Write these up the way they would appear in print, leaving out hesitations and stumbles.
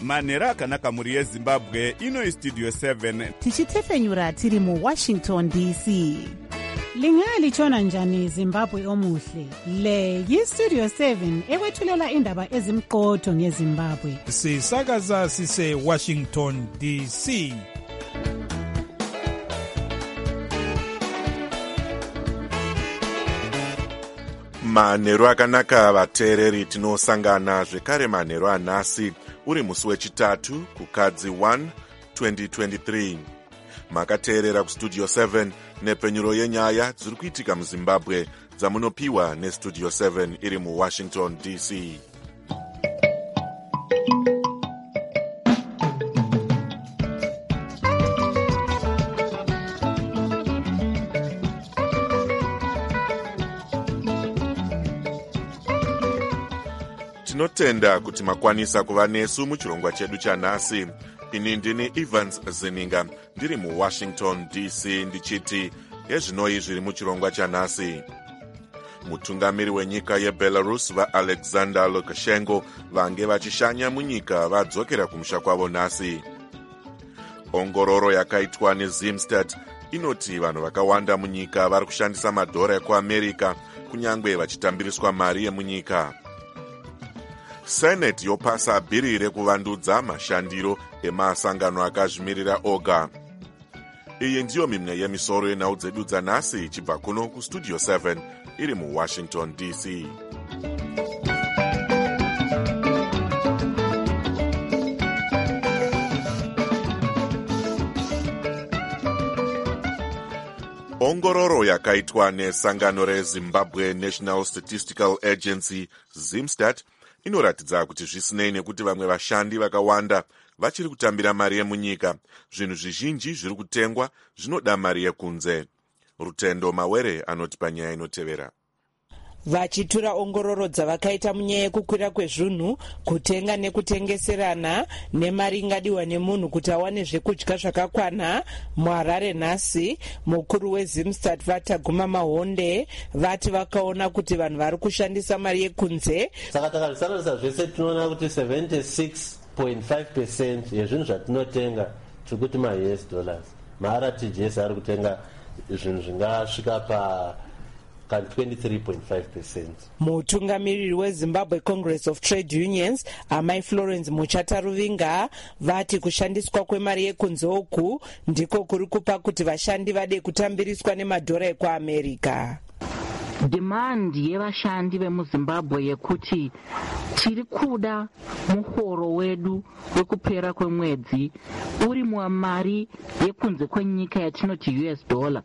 manhero akanaka mhuri yezimbabwe. Ino Studio 7 tichitefenyura tiri muWashington DC. Lingalitshona njani Zimbabwe omuhle? Le yiStudio 7 ekwethulela indaba ezimqotho ngeZimbabwe. Sisakaza sise Washington DC. Manhero akanaka vateereri, tinosangana zvekare manhero anhasi uri musi wechitatu kukadzi 1 2023. Makateerera kuStudio 7 nepenyuro yenyaya dziri kuitika muZimbabwe dzamunopiwa neStudio 7 iri muWashington DC. Tinotenda kuti makwanisa kuva nesu muchirongwa chedu chanhasi. Ini ndini Evans Zeninga ndiri muWashington DC ndichiti ezvinoi zviri muchirongwa chanhasi. Mutungamiri wenyika yeBelarus vaAlexander Lukashenko vange vachishanya munyika vadzokera kumusha kwavo nhasi. Ongororo yakaitwa neZimstat inoti vanhu vakawanda munyika vari kushandisa madhora ekuAmerica kunyangwe vachitambiriswa mari yemunyika. Senate yopasa bhiri rekuvandudza mashandiro emasangano akazvimirira oga. Iyi ndiyo mimwe yemisoro yenhau dzedu dzanhasi ichibva kuno kuStudio 7 iri muWashington DC. Ongororo yakaitwa nesangano reZimbabwe National Statistical Agency Zimstat inoratidza kuti zvisinei nekuti vamwe vashandi vakawanda vachiri kutambira mari yemunyika, zvinhu zvizhinji zviri kutengwa zvinoda mari yekunze. Rutendo Mawere anoti panyaya inotevera. Vachitura ongororo dzavakaita munyaya yekukwira kwezvinhu, kutenga nekutengeserana nemari ingadiwa nemunhu kuti awane zvekudya zvakakwana muHarare nhasi, mukuru weZimstat Vataguma Mahonde vati vakaona kuti vanhu vari kushandisa mari yekunze. Saka takatarisa zvese tinoona kuti 76.5% yezvinhu zvatinotenga tiri kuti maUS dollars. MaRTGS ari kutenga zvinhu zvingasvika pa 23.5%. Mutungamiriri weZimbabwe Congress of Trade Unions Amai Florence Muchataruvinga vati kushandiswa kwemari yekunze uku ndiko kuri kupa kuti vashandi vade kutambiriswa nemadhora ekuAmerica. Demand yevashandi vemuZimbabwe yekuti tiri kuda muhoro wedu wekupera kwemwedzi uri mumari yekunze kwenyika yatinoti US dollar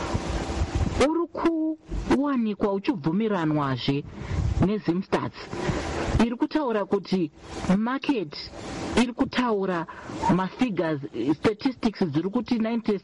uri kuwanikwa uchibvumiranwazve neZimstat. Iri kutaura kuti market iri kutaura mafigures statistics dziri kuti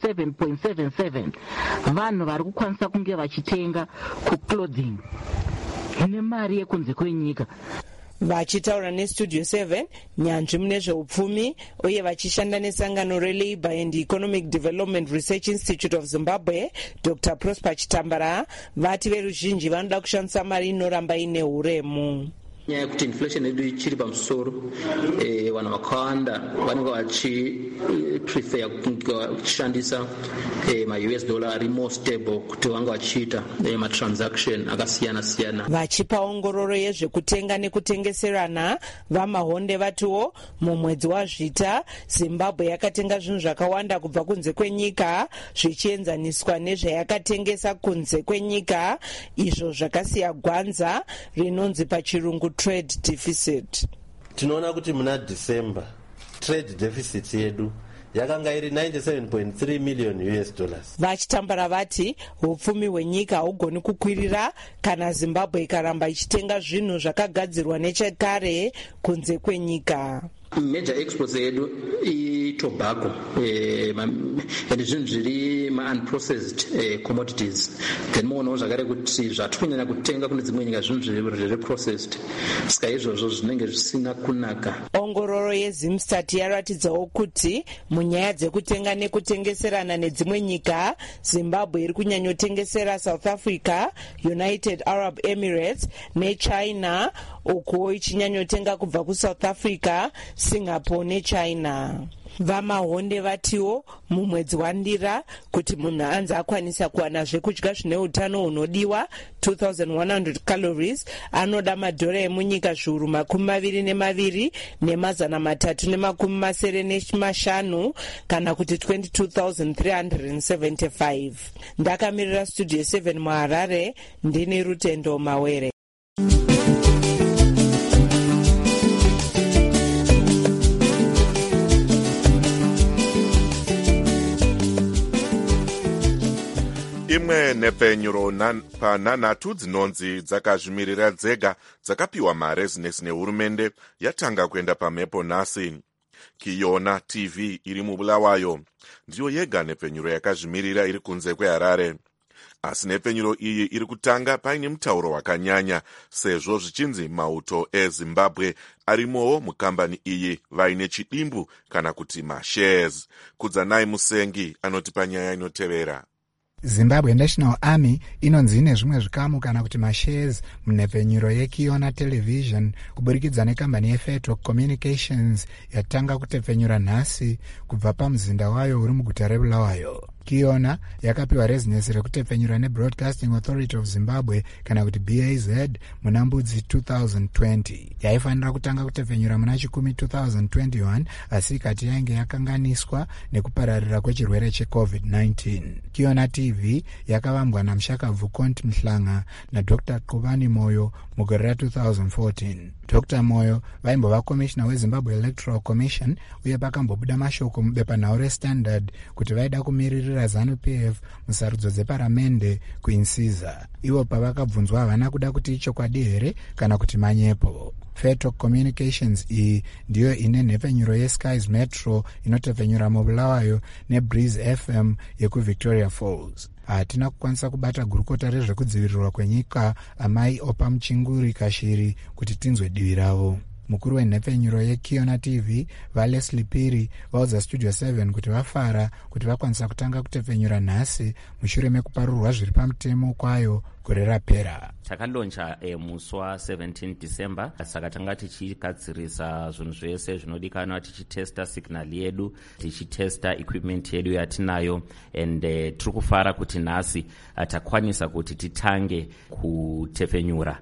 97.77 vanhu vari kukwanisa kunge vachitenga kuclothing nemari yekunze kwenyika. Vachitaura neStudio 7 nyanzvi mune zveupfumi uye vachishanda nesangano reLabour and Economic Development Research Institute of Zimbabwe, Dr. Prosper Chitambara vati veruzhinji vanoda kushandisa mari inoramba ine uremu. Nyaya yekuti inflation yedu ichiri pamusoro, vanhu vakawanda vanenge vachiprefer kushandisa maUS dollar ari more stable kuti vange vachiita matransaction akasiyana siyana. Vachipa ongororo yezvekutenga nekutengeserana, vaMahonde vatiwo mumwedzi waZvita Zimbabwe yakatenga zvinhu zvakawanda kubva kunze kwenyika zvichienzaniswa nezvayakatengesa kunze kwenyika, izvo zvakasiya gwanza rinonzi pachirungu trade deficit. Tinoona kuti muna December trade deficit yedu yakanga iri 97.3 million US dollars. Vachitambara vati upfumi hwenyika haugoni kukwirira kana Zimbabwe ikaramba ichitenga zvinhu zvakagadzirwa nechekare kunze kwenyika. Major exports yedu tobacco and zvinhu zviri unprocessed commodities. Then muonawo zvakare kuti zvatikunyanya kutenga kune dzimwe nyika zvinhu zviri processed, saka izvozvo zvinenge zvisina kunaka. Ongororo yeZimstat yaratidzawo kuti munyaya dzekutenga nekutengeserana nedzimwe nyika, Zimbabwe iri kunyanyotengesera South Africa, United Arab Emirates neChina, uko ichinyanyotenga kubva kuSouth Africa. Singapore neChina. Vamahonde vatiwo mumwedzi wandira kuti munhu anzi akwanisa kuwana zvekudya zvine utano hunodiwa 2100 calories anoda madhora emunyika zviuru 22 nemazana 375 kana kuti 22,375. Ndakamirira Studio 7 muHarare, ndini Rutendo Mawere. imwe nepfenyuro panhanhatu dzinonzi dzakazvimirira dzega dzakapiwa marezinesi nehurumende yatanga kuenda pamhepo nhasi. Kiona TV iri muBulawayo ndiyo yega nepfenyuro yakazvimirira iri kunze kweHarare. Asi nepfenyuro iyi iri kutanga paine mutauro wakanyanya sezvo zvichinzi mauto eZimbabwe arimowo mukambani iyi vaine chidimbu kana kuti mashares. Kudzanai Musengi anotipa nyaya inotevera. Zimbabwe National Army inonzi ine zvimwe zvikamu kana kuti mashares munhepfenyuro yeKiona Television kuburikidza nekambani yeFairtalk Communications yatanga kutepfenyura nhasi kubva pamuzinda wayo uri muguta reBulawayo. Kiona yakapiwa rezinesi rekutepfenyura neBroadcasting Authority of Zimbabwe kana kuti BAZ muna Mbudzi 2020. Yaifanira kutanga kutepfenyura muna Chikumi 2021 asi ikati yainge yakanganiswa nekupararira kwechirwere cheCovid-19. Kiona TV yakavambwa naMushakabvu Conti Mhlanga naDr. Qubani Moyo mugore ra2014. Dr. Moyo vaimbova komishina weZimbabwe Electoral Commission uye pakambobuda mashoko mubepanhau reStandard kuti vaida kumiririra ZANU-PF musarudzo dzeparamende kuInsiza. Ivo pavakabvunzwa havana kuda kuti ichokwadi here kana kuti manyepo. Fairtalk Communications iyi ndiyo ine nhepfenyuro yeSkies Metro inotepfenyura muBulawayo neBreeze FM yekuVictoria Falls. Hatina kukwanisa kubata gurukota rezvekudzivirirwa kwenyika amai Opa Muchinguri Kashiri kuti tinzwe divi ravo. Mukuru wenhepfenyuro yeKiona TV vaLeslie Piri vaudza Studio 7 kuti vafara kuti vakwanisa kutanga kutepfenyura nhasi mushure mekuparurwa zviri pamutemo kwayo gore rapera. Takaloncha musi wa17 December saka tanga tichigadzirisa zvinhu zvese zvinodikanwa tichitesta signal yedu tichitesta equipment yedu yatinayo and tiri kufara kuti nhasi takwanisa kuti titange kutepfenyura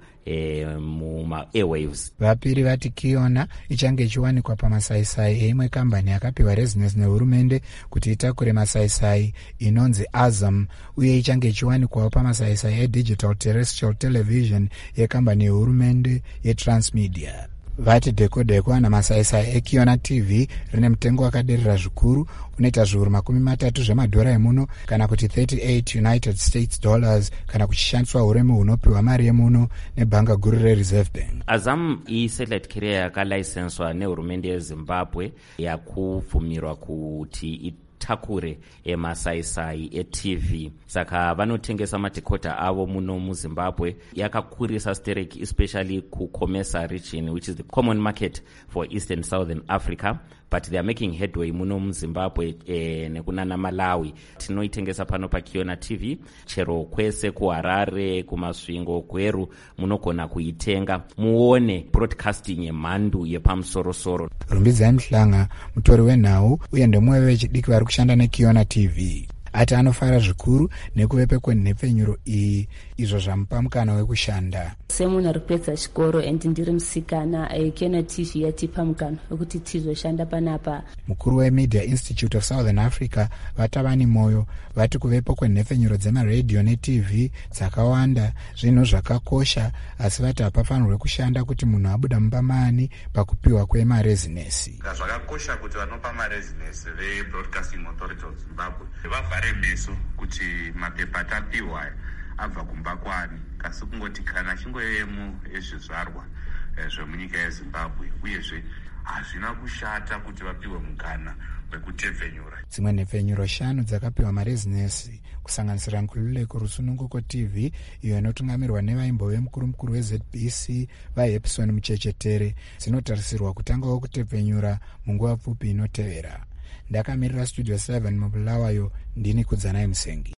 muma-airwaves. Vapiri vati Kiona ichange ichiwanikwa pamasaisai eimwe kambani yakapiwa rezinesi nehurumende kuti itakure masaisai inonzi Azam uye ichange ichiwanikwawo pamasaisai edigital terrestrial television yekambani yehurumende yeTransmedia. Vati deko namasaisai eKiona TV rine mutengo wakaderera zvikuru unoita zviuru 30 zvemadhora emuno kana kuti 38 United States dollars kana kuchishandiswa uremu hunopiwa mari yemuno nebhanga guru reReserve Bank. Azam i-satellite carrier yakalaisenswa nehurumende yeZimbabwe yakubvumirwa kuti takure emasaisai eTV. Saka vanotengesa madhikoda avo muno muZimbabwe. Yakakurisa stereki especially kuComesa region which is the common market for East and Southern Africa, but they are making headway muno muZimbabwe nekunana Malawi. Tinoitengesa pano paKiona TV chero kwese kuHarare kumasvingo kweru munogona kuitenga muone broadcasting yemhandu yepamusoro-soro. Rumbidzai Mhlanga mutori wenhau uye ndemwe vechidiki vari kushanda neKiona TV. Ati anofara zvikuru nekuvepe kwenhepfenyuro iyi izvo zvamupa mukana wekushanda. Semunhu ari kupedza chikoro and ndiri musikana Kiona TV yatipa mukana wekuti tizoshanda panapa. Mukuru weMedia Institute of Southern Africa Vatavani Moyo vati kuvepo kwenhepfenyuro dzemaredhiyo neTV dzakawanda zvinhu zvakakosha asi vati hapafanirwe kushanda kuti munhu abuda mubamani pakupiwa kwemarezinesi. Zvakakosha kuti vanopa marezinesi veBroadcasting Authority of Zimbabwe vavhare meso kuti mapepa tapiwa abva kumba kwani kasi kungoti kana chingoyemo ezvizvarwa zvemunyika yeZimbabwe uyezve hazvina kushata kuti vapiwe mukana wekutepfenyura. Dzimwe nhepfenyuro 5 dzakapiwa marezinesi kusanganisira Nkululeko Rusununguko TV iyo inotungamirwa nevaimbove mukuru weZBC vaHepson Muchechetere dzinotarisirwa kutangawo kutepfenyura munguva pfupi inotevera. Ndakamirira Studio 7 muBulawayo, ndini Kudzanai Musengi.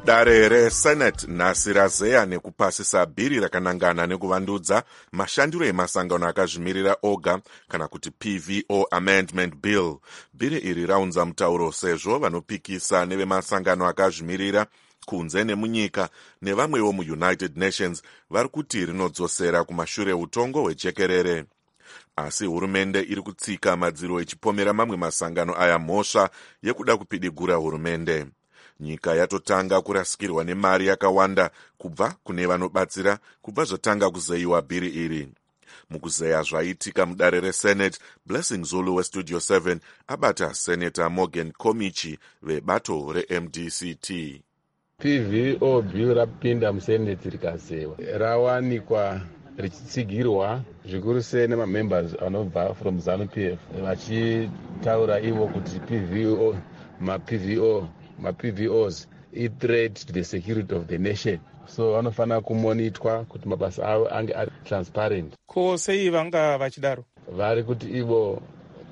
dare resenate nhasi razeya nekupasisa bhiri rakanangana nekuvandudza mashandiro emasangano akazvimirira oga kana kuti PVO Amendment Bill. Bhiri iri raunza mutauro sezvo vanopikisa nevemasangano akazvimirira kunze nemunyika nevamwewo muUnited Nations vari kuti rinodzosera kumashure utongo hwejekerere. Asi hurumende iri kutsika madziro echipomera mamwe masangano aya mhosva yekuda kupidigura hurumende. Nyika yatotanga kurasikirwa nemari yakawanda kubva kune vanobatsira kubva zvatanga kuzeyiwa bhiri iri. Mukuzeya zvaitika mudare resenate, Blessing Zulu westudio 7 abata Senator Morgan Komichi vebato reMDCT. PVO bill rapinda musenate rikazewa rawanikwa richitsigirwa zvikuru sei nemamembers anobva from ZANU-PF vachitaura ivo kuti ma-PVOs i-threat to the security of the nation, so vanofanira kumonitwa kuti mabasa avo ange ari transparent. Ko sei vanga vachidaro? Vari kuti ivo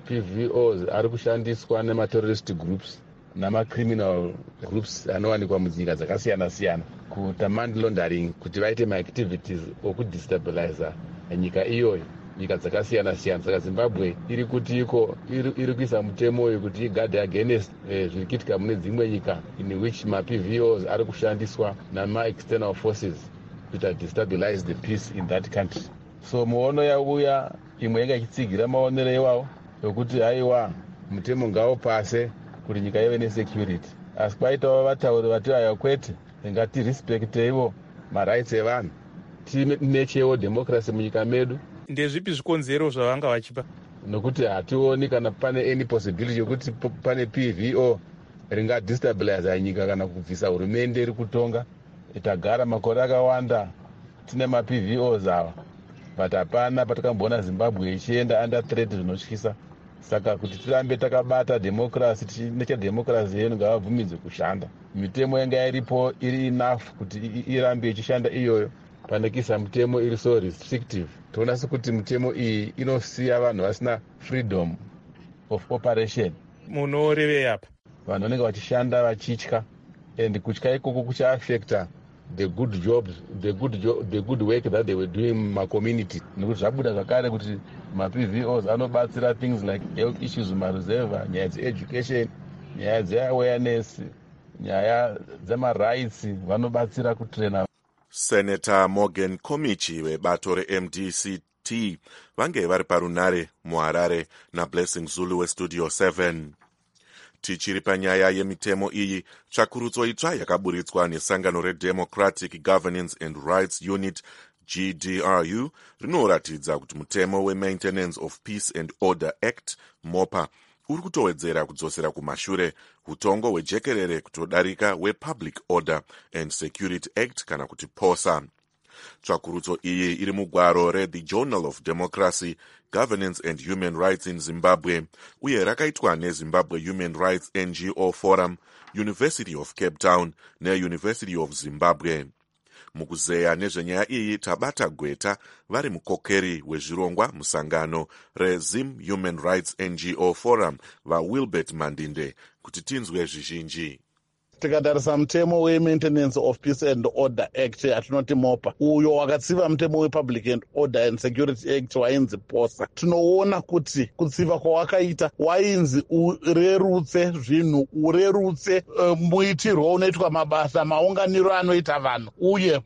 PVOs ari kushandiswa nema-terrorist groups nama-criminal groups anowanikwa munyika dzakasiyana-siyana kuita money laundering, kuti vaite ma-activities okudestabilize nyika iyoyo, nyika dzakasiyana-siyana. Saka Zimbabwe iri kuti iri kuisa mutemo uyu kuti igadhe against zviri kuitika mune dzimwe nyika in which ma-PVOs ari kushandiswa nama-external forces kuita destabilize the peace in that country. So muono yauya imwe yanga ichitsigira maonero iwawo yokuti haiwa mutemo ngawo pase kuti nyika ive nesecurity. Asi kwaitawo vatauri vati aya kwete, ngatirespecteiwo marights evanhu, tinechewo democracy munyika medu. Ndezvipi zvikonzero zvavanga vachipa? Nokuti hationi kana pane any possibility yokuti pane PVO ringadestabilize nyika kana kubvisa hurumende iri kutonga. Itagara makore akawanda tine ma-PVOs ava, but hapana patikamboona Zimbabwe ichienda under threat zvinotyisa. Saka kuti tirambe takabata democracy, nechademocracy yenu ngavabvumidze kushanda. Mitemo yanga iripo iri enough kuti irambe ichishanda iyoyo, panekisa mitemo iri so restrictive. Toona sekuti mitemo iyi inosiya vanhu vasina freedom of operation. Munorevei apa? Vanhu vanenge vachishanda vachitya, and kutya ikoko kuchaaffecta the good jobs, the good work that they were doing in my community. Nekuti zvabuda zvakare kuti ma-PVOs anobatsira things like health issues mumaruzeva, nyaya dze-education, nyaya dze-awareness, nyaya dzema-rights, vanobatsira kutrena. Senator Morgan Komichi vebato reMDCT vange vari parunare muHarare naBlessing Zulu westudio 7. Tichiri panyaya yemitemo iyi, tsvakurudzo itsva yakaburitswa nesangano reDemocratic Governance and Rights Unit GDRU rinoratidza kuti mutemo weMaintenance of Peace and Order Act MOPA uri kutowedzera kudzosera kumashure utongo hwejekerere kutodarika hwePublic Order and Security Act kana kuti POSA. Tsvakurudzo iyi iri mugwaro reThe Journal of Democracy, Governance and Human Rights in Zimbabwe uye rakaitwa neZimbabwe Human Rights NGO Forum, University of Cape Town neUniversity of Zimbabwe. Mukuzeya nezvenyaya iyi tabata gweta vari mukokeri wezvirongwa musangano reZim Human Rights NGO Forum vaWilbert Mandinde kuti tinzwe zvizhinji. Tikatarisa mutemo weMaintenance of Peace and Order Act atinoti MOPA, uyo wakatsiva mutemo wePublic and Order and Security Act wainzi POSA, tinoona kuti kutsiva kwawakaita wainzi urerutse zvinhu, urerutse muitirwo unoitwa mabasa, maunganiro anoita vanhu, uye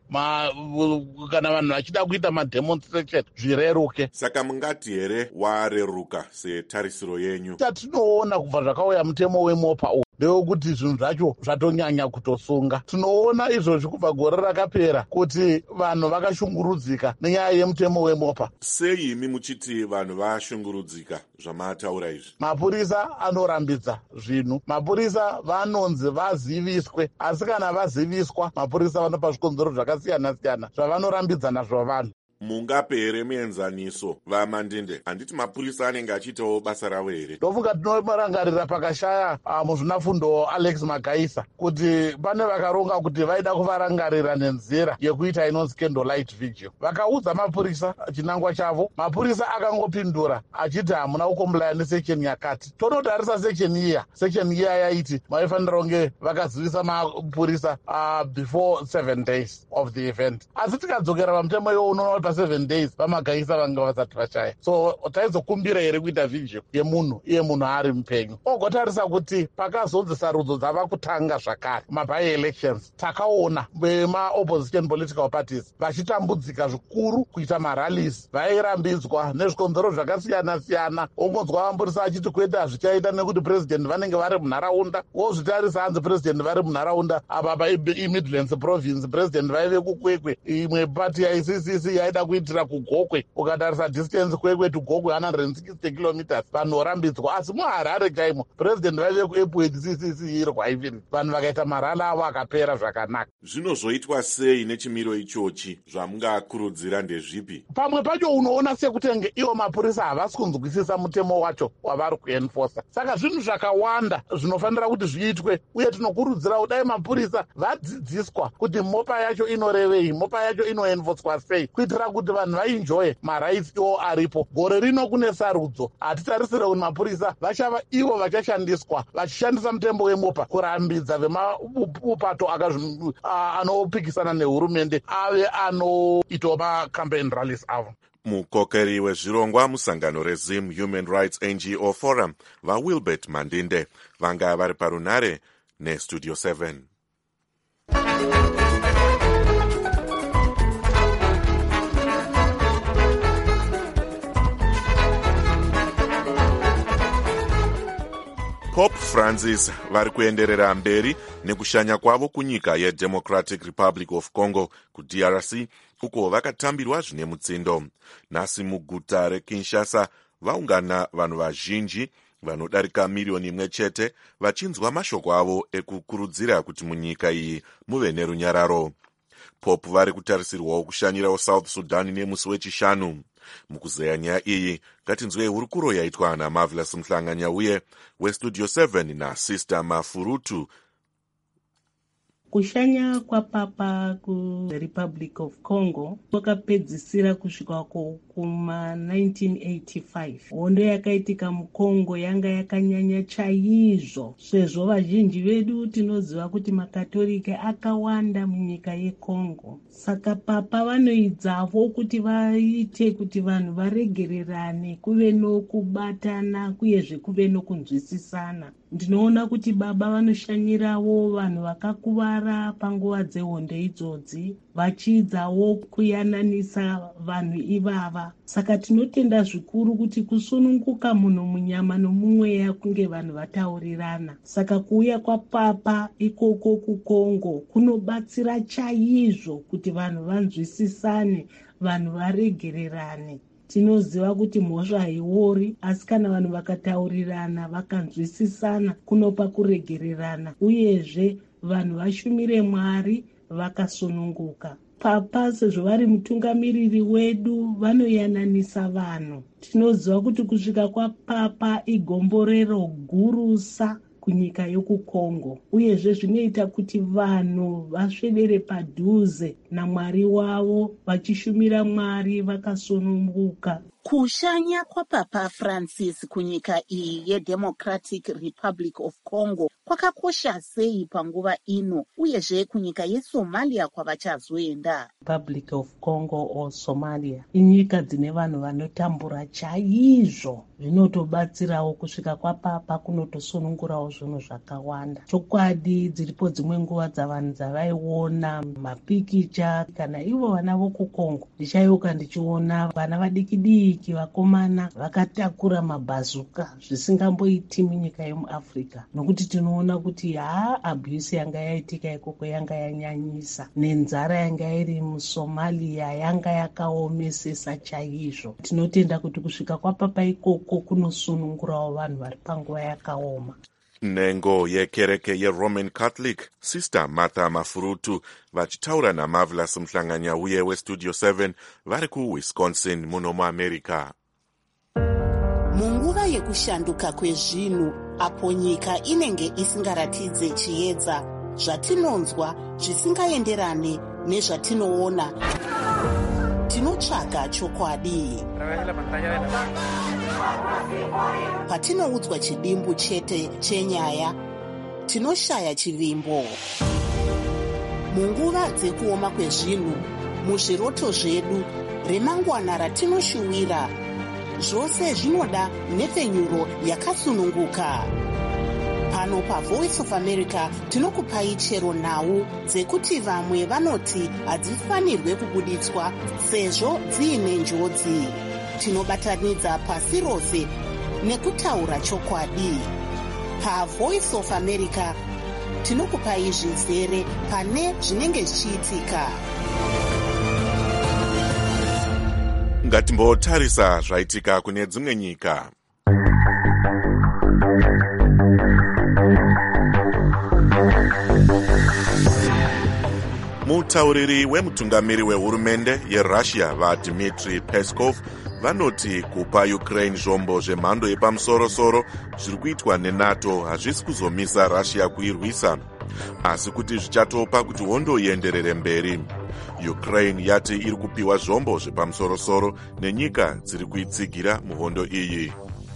kana vanhu vachida kuita mademonstration zvireruke. Saka mungati here wareruka setarisiro yenyu? Tatinoona kubva zvakauya mutemo weMOPA uyu ndewekuti zvinhu zvacho zvatonyanya kutosunga. Tinoona izvozvi kubva gore rakapera kuti vanhu vakashungurudzika nenyaya yemutemo weMOPA. Sei imi muchiti vanhu vashungurudzika zvamataura izvi? Mapurisa anorambidza zvinhu, mapurisa vanonzi vaziviswe, asi kana vaziviswa mapurisa vanopa zvikonzero zvakasiyana-siyana zvavanorambidza nazvo vanhu. mungapere muenzaniso vaMandinde? Handiti mapurisa anenge achiitawo basa ravo here? ndofunga tinomarangarira pakashaya muzvinafundo Alex Magaisa kuti pane vakaronga kuti vaida kuvarangarira nenzira yekuita inonzi candlelight vigil. Vakaudza mapurisa chinangwa chavo, mapurisa akangopindura achiti hamuna kukombolaya nesection yakati. Tonotarisa section iya yaiti maifanira kunge vakazivisa mapurisa before 7 days of the event. Asi tikadzokera pamutemo iwo unoona kuti pa7 days vaMagaisa vanga vasati vashaya. So taizokumbira here kuita vigil yemunhu iye munhu ari mupenyu. Ogotarisa kuti pakazonzi sarudzo dzava kutanga zvakare maby elections, takaona vema-opposition political parties vachitambudzika zvikuru kuita marallies, vairambidzwa nezvikonzero zvakasiyana-siyana. Ongonzwa vamburisa achiti kwete hazvichaita nekuti president vanenge vari munharaunda. Wozvitarisa hanzi president vari munharaunda apa iMidlands province, president vaive kuKwekwe, imwe party yaICCC yaida kuitira kuGokwe. Ukatarisa distance Kwekwe to Gokwe 160 kilometers, vanhu vorambidzwa. Asi muHarare chaimo president vaive kuEpwet CCC irwaiviri, vanhu vakaita marala avo akapera zvakanaka. Zvinozoitwa sei nechimiro ichochi? Zvamungakurudzira ndezvipi? Pamwe pacho unoona sekutenge iwo mapurisa havasi kunzwisisa mutemo wacho wavari kuenforsa. Saka zvinhu zvakawanda zvinofanira kuti zviitwe, uye tinokurudzira kudai mapurisa vadzidziswa kuti mopa yacho inorevei, mopa yacho inoenforswa sei, kuitira kuti vanhu vaenjoye marights iwo aripo. Gore rino kune sarudzo, hatitarisire kuti mapurisa vachava ivo vachashandiswa vachishandisa mutembo wemopa kurambidza vemapato anopikisana nehurumende ave anoitawo macampaign rallies avo. Mukokeri wezvirongwa musangano reZim Human Rights NGO Forum vaWilbert Mandinde vanga vari parunare neStudio 7. Pope Francis vari kuenderera mberi nekushanya kwavo kunyika yeDemocratic Republic of Congo kuDRC, uko vakatambirwa zvine mutsindo. Nhasi muguta reKinshasa vaungana vanhu vazhinji vanodarika 1,000,000 chete vachinzwa mashoko avo ekukurudzira kuti munyika iyi muve nerunyararo. Pope vari kutarisirwawo kushanyirawo South Sudan nemusi wechishanu. Mukuzeya nyaya iyi ngatinzwei hurukuro yaitwa naMarvelous Mhlanganyauye weStudio 7 naSister Mafurutu. Kushanya kwaPapa kuRepublic of Congo kwakapedzisira kusvika kuma1985. Hondo yakaitika muCongo yanga yakanyanya chaizvo, sezvo vazhinji vedu tinoziva kuti makatolika akawanda munyika yeCongo. Saka Papa vanoidzavo kuti vaite kuti vanhu varegererane, kuve nokubatana uyezve kuve nokunzwisisana. Ndinoona kuti Baba vanoshanyirawo vanhu vakakuvara panguva dzehondo idzodzi, vachidzawo kuyananisa vanhu ivava. Saka tinotenda zvikuru kuti kusununguka munhu munyama nomumweya kunge vanhu vataurirana. Saka kuuya kwaPapa ikoko kuCongo kunobatsira chaizvo kuti vanhu vanzwisisane, vanhu varegererane. Tinoziva kuti mhosva haiori, asi kana vanhu vakataurirana vakanzwisisana kunopa kuregererana, uyezve vanhu vashumire Mwari vakasununguka. Papa sezvo vari mutungamiriri wedu vanoyananisa vanhu. Tinoziva kuti kusvika kwaPapa igomborero gurusa kunyika yokuCongo, uyezve zvinoita kuti vanhu vasvedere padhuze naMwari wavo vachishumira Mwari vakasununguka. Kushanya kwaPapa Francis kunyika iyi yeDemocratic Republic of Congo kwakakosha sei panguva ino, uyezve kunyika yeSomalia kwavachazoenda? Republic of Congo or Somalia inyika dzine vanhu vanotambura chaizvo, zvinotobatsirawo kusvika kwaPapa kunotosunungurawo zvinhu zvakawanda. Chokwadi dziripo dzimwe nguva dzavanhu dzavaiona mapikicha kana ivo vana vokuCongo, ndichaiuka ndichiona vana vadiki vakomana vakatakura mabhazuka zvisingamboiti munyika yemuAfrica, nokuti tinoona kuti abuse yanga yaitika ikoko yanga yanyanyisa, nenzara yanga iri muSomalia yanga yakaomesesa chaizvo. Tinotenda kuti kusvika kwaPapa ikoko kunosunungurawo vanhu vari panguva yakaoma. Nhengo yekereke yeRoman Catholic Sister Martha Mafurutu vachitaura naMarvelous Mhlanganyauye weStudio 7 vari kuWisconsin muno muAmerica. Munguva yekushanduka kwezvinhu, apo nyika inenge isingaratidze chiedza, zvatinonzwa zvisingaenderane nezvatinoona, tinotsvaga chokwadi. Patinoudzwa chidimbu chete chenyaya, tinoshaya chivimbo. Munguva dzekuoma kwezvinhu, muzviroto zvedu, remangwana ratinoshuwira, zvose zvinoda nhepfenyuro yakasununguka. Pano paVoice of America tinokupai chero nhau dzekuti vamwe vanoti hadzifanirwe kubuditswa sezvo dziine njodzi. Tinobatanidza pasi rose nekutaura chokwadi. PaVoice of America tinokupai zvizere pane zvinenge zvichiitika. Ngatimbotarisa zvaitika kune dzimwe nyika. Mutauriri wemutungamiri wehurumende yeRussia vaDmitry Peskov vanoti kupa Ukraine zvombo zvemhando yepamusoro-soro zviri kuitwa neNATO hazvisi kuzomisa Russia kuirwisa, asi kuti zvichatopa kuti hondo ienderere mberi. Ukraine yati iri kupiwa zvombo zvepamusoro-soro nenyika dziri kuitsigira muhondo iyi.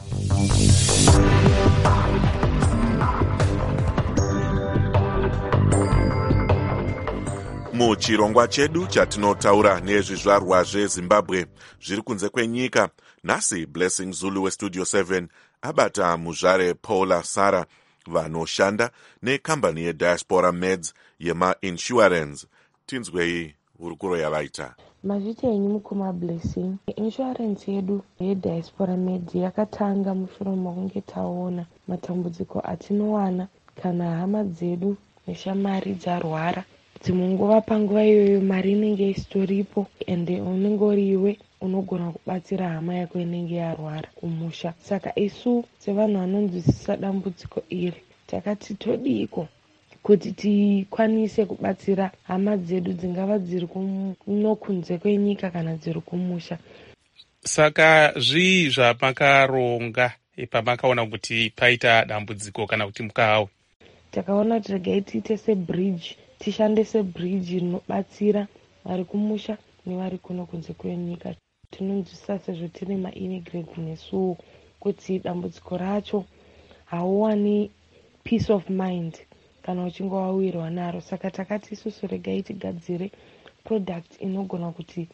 Muchirongwa chedu chatinotaura nezvizvarwa zveZimbabwe zviri kunze kwenyika, nhasi Blessing Zulu weStudio 7 abata muzvare Paula Sara vanoshanda nekambani yeDiaspora Meds yemainsurance. Tinzwei hurukuro yavaita. Mazvitenyu mukoma Blessing. Insurance yedu yeDiaspora Meds yakatanga mushure mekunge taona matambudziko atinowana kana hama dzedu neshamari dzarwara. Dzimwe nguva panguva iyoyo mari inenge isitoripo ende unenge uri iwe unogona kubatsira hama yako inenge yarwara kumusha. Saka isu sevanhu vanonzwisisa dambudziko iri takati todiko kuti tikwanise kubatsira hama dzedu dzingava dziri kunokunze kwenyika kana dziri kumusha. Saka zvii zvamakaronga pamakaona kuti paita dambudziko kana kuti mukahawe? Takaona kuti regai tiite sebridge, tishande sebridge rinobatsira vari kumusha nevari kuno kunze kwenyika. Tinonzwisisa sezvo tine maimmigrant nesuwo kuti dambudziko racho hauwani peace of mind kana uchinge wawirwa naro. Saka takati isusu regai tigadzire product inogona kuti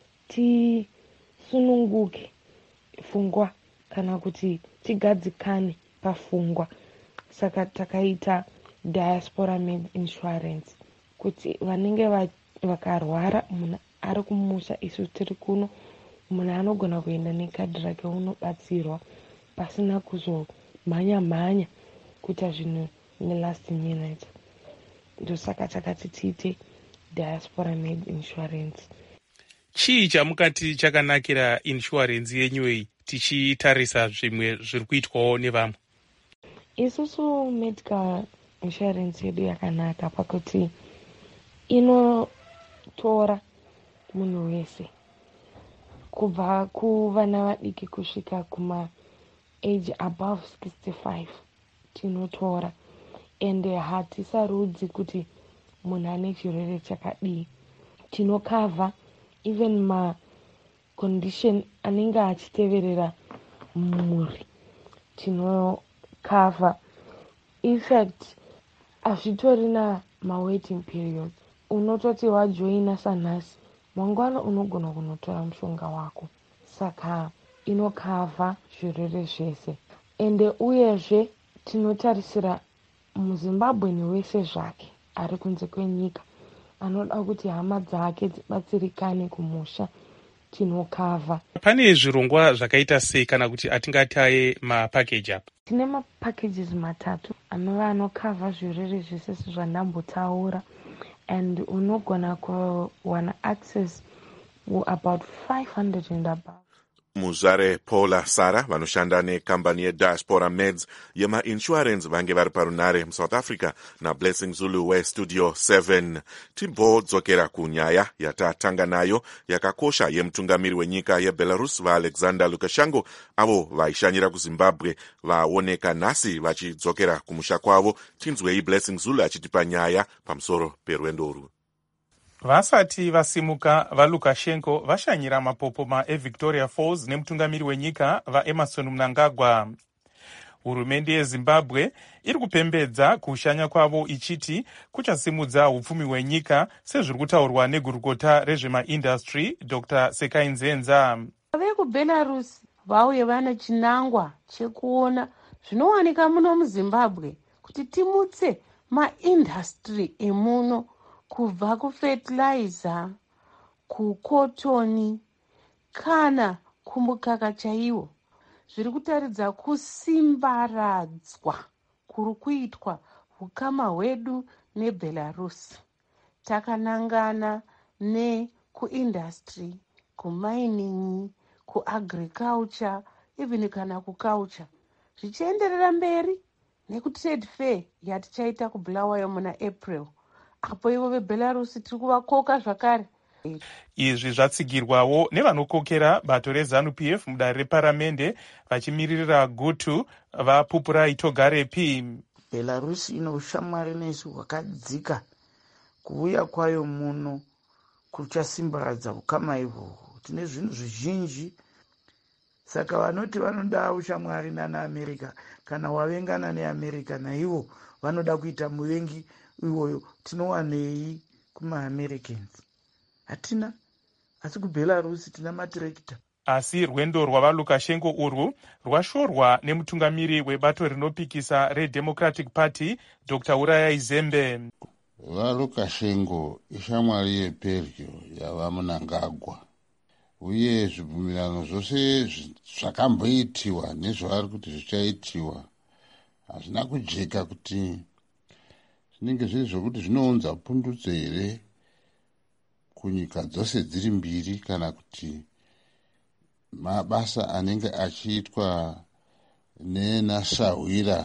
tisununguke pfungwa kana kuti tigadzikane pafungwa. Saka takaita Diaspora Med Insurance kuti vanenge vakarwara munhu ari kumusha isu tiri kuno, munhu anogona kuenda nekadhi rake unobatsirwa pasina kuzomhanya-mhanya kuita zvinhu nelast minute. Ndosaka takati tiite Diaspora Med Insurance. Chii chamukati chakanakira insurance yenyu iyi tichitarisa zvimwe zviri kuitwawo nevamwe? Isusu medical insurance yedu yakanaka pakuti inotora munhu wese kubva kuvana vadiki kusvika kuma age above 65 tinotora, ende hatisarudzi kuti munhu ane chirwere chakadii. Tinokavha even macondition anenge achiteverera mumuri tinokavha. In fact hazvitorina mawaiting period. Unototi wajoina sanhasi mangwana unogona kunotora mushonga wako. Saka inokavha zvirwere zvese. Ende uyezve tinotarisira muZimbabwe wese zvake ari kunze kwenyika anoda kuti hama dzake dzibatsirikane kumusha, tinokavha. Pane zvirongwa zvakaita sei kana kuti atingataye mapackage apa? Tine mapackages matatu anova anokavha zvirwere zvese zvandambotaura, and unogona kuwana access about 500 and above. muzvare Paula Sara vanoshanda nekambani yeDiaspora Meds yemainsurance vange vari parunare muSouth Africa naBlessing Zulu weStudio 7. Timbodzokera kunyaya yatatanga nayo yakakosha yemutungamiri wenyika yeBelarus vaAlexander Lukashenko avo vaishanyira kuZimbabwe vaoneka nhasi vachidzokera kumusha kwavo. Tinzwei Blessing Zulu achitipa nyaya pamusoro perwendo urwu. Vasati vasimuka vaLukashenko vashanyira mapopoma eVictoria Falls nemutungamiri wenyika vaEmerson Mnangagwa. Hurumende yeZimbabwe iri kupembedza kushanya kwavo ichiti kuchasimudza upfumi hwenyika sezviri kutaurwa negurukota rezvemaindastry Dr. Sekai Nzenza. VekuBelarus vauye vane chinangwa chekuona zvinowanika muno muZimbabwe kuti timutse maindastry emuno kubva kufertilizer, kukotoni kana kumukaka chaiwo. Zviri kutaridza kusimbaradzwa kuri kuitwa hukama hwedu neBelarus. Takanangana nekuindustry, kumining, kuagriculture, even kana kuculture. Zvichienderera mberi nekutrade fair yatichaita kuBulawayo muna April. Apo ivo veBelarus tiri kuvakoka zvakare. Izvi zvatsigirwawo nevanokokera bato reZANU-PF mudare reparamende vachimiririra gutu vaPupurai Togarepi. Belarus ino ushamwari nesu hwakadzika. Kuuya kwayo muno kuchasimbaradza ukama ihwohwo. Tine zvinhu zvizhinji. Saka vanoti vanoda ushamwari nanaAmerika kana wavengana neAmerika naivo vanoda kuita muvengi iwoyo. Tinowanei kumaAmericans? Hatina, asi kuBelarus tina matirekita. Asi rwendo rwavaLukashenko urwu rwashorwa nemutungamiri webato rinopikisa reDemocratic Party Dr. Urayai Zembe. VaLukashenko ishamwari yepedyo yavaMnangagwa, uye zvibvumirano zvose zvakamboitiwa nezvavari kuti zvichaitiwa hazvina kujeka kuti zvinenge zviri zvokuti zvinounza pundutso here kunyika dzose dziri mbiri, kana kuti mabasa anenge achiitwa nenasahwira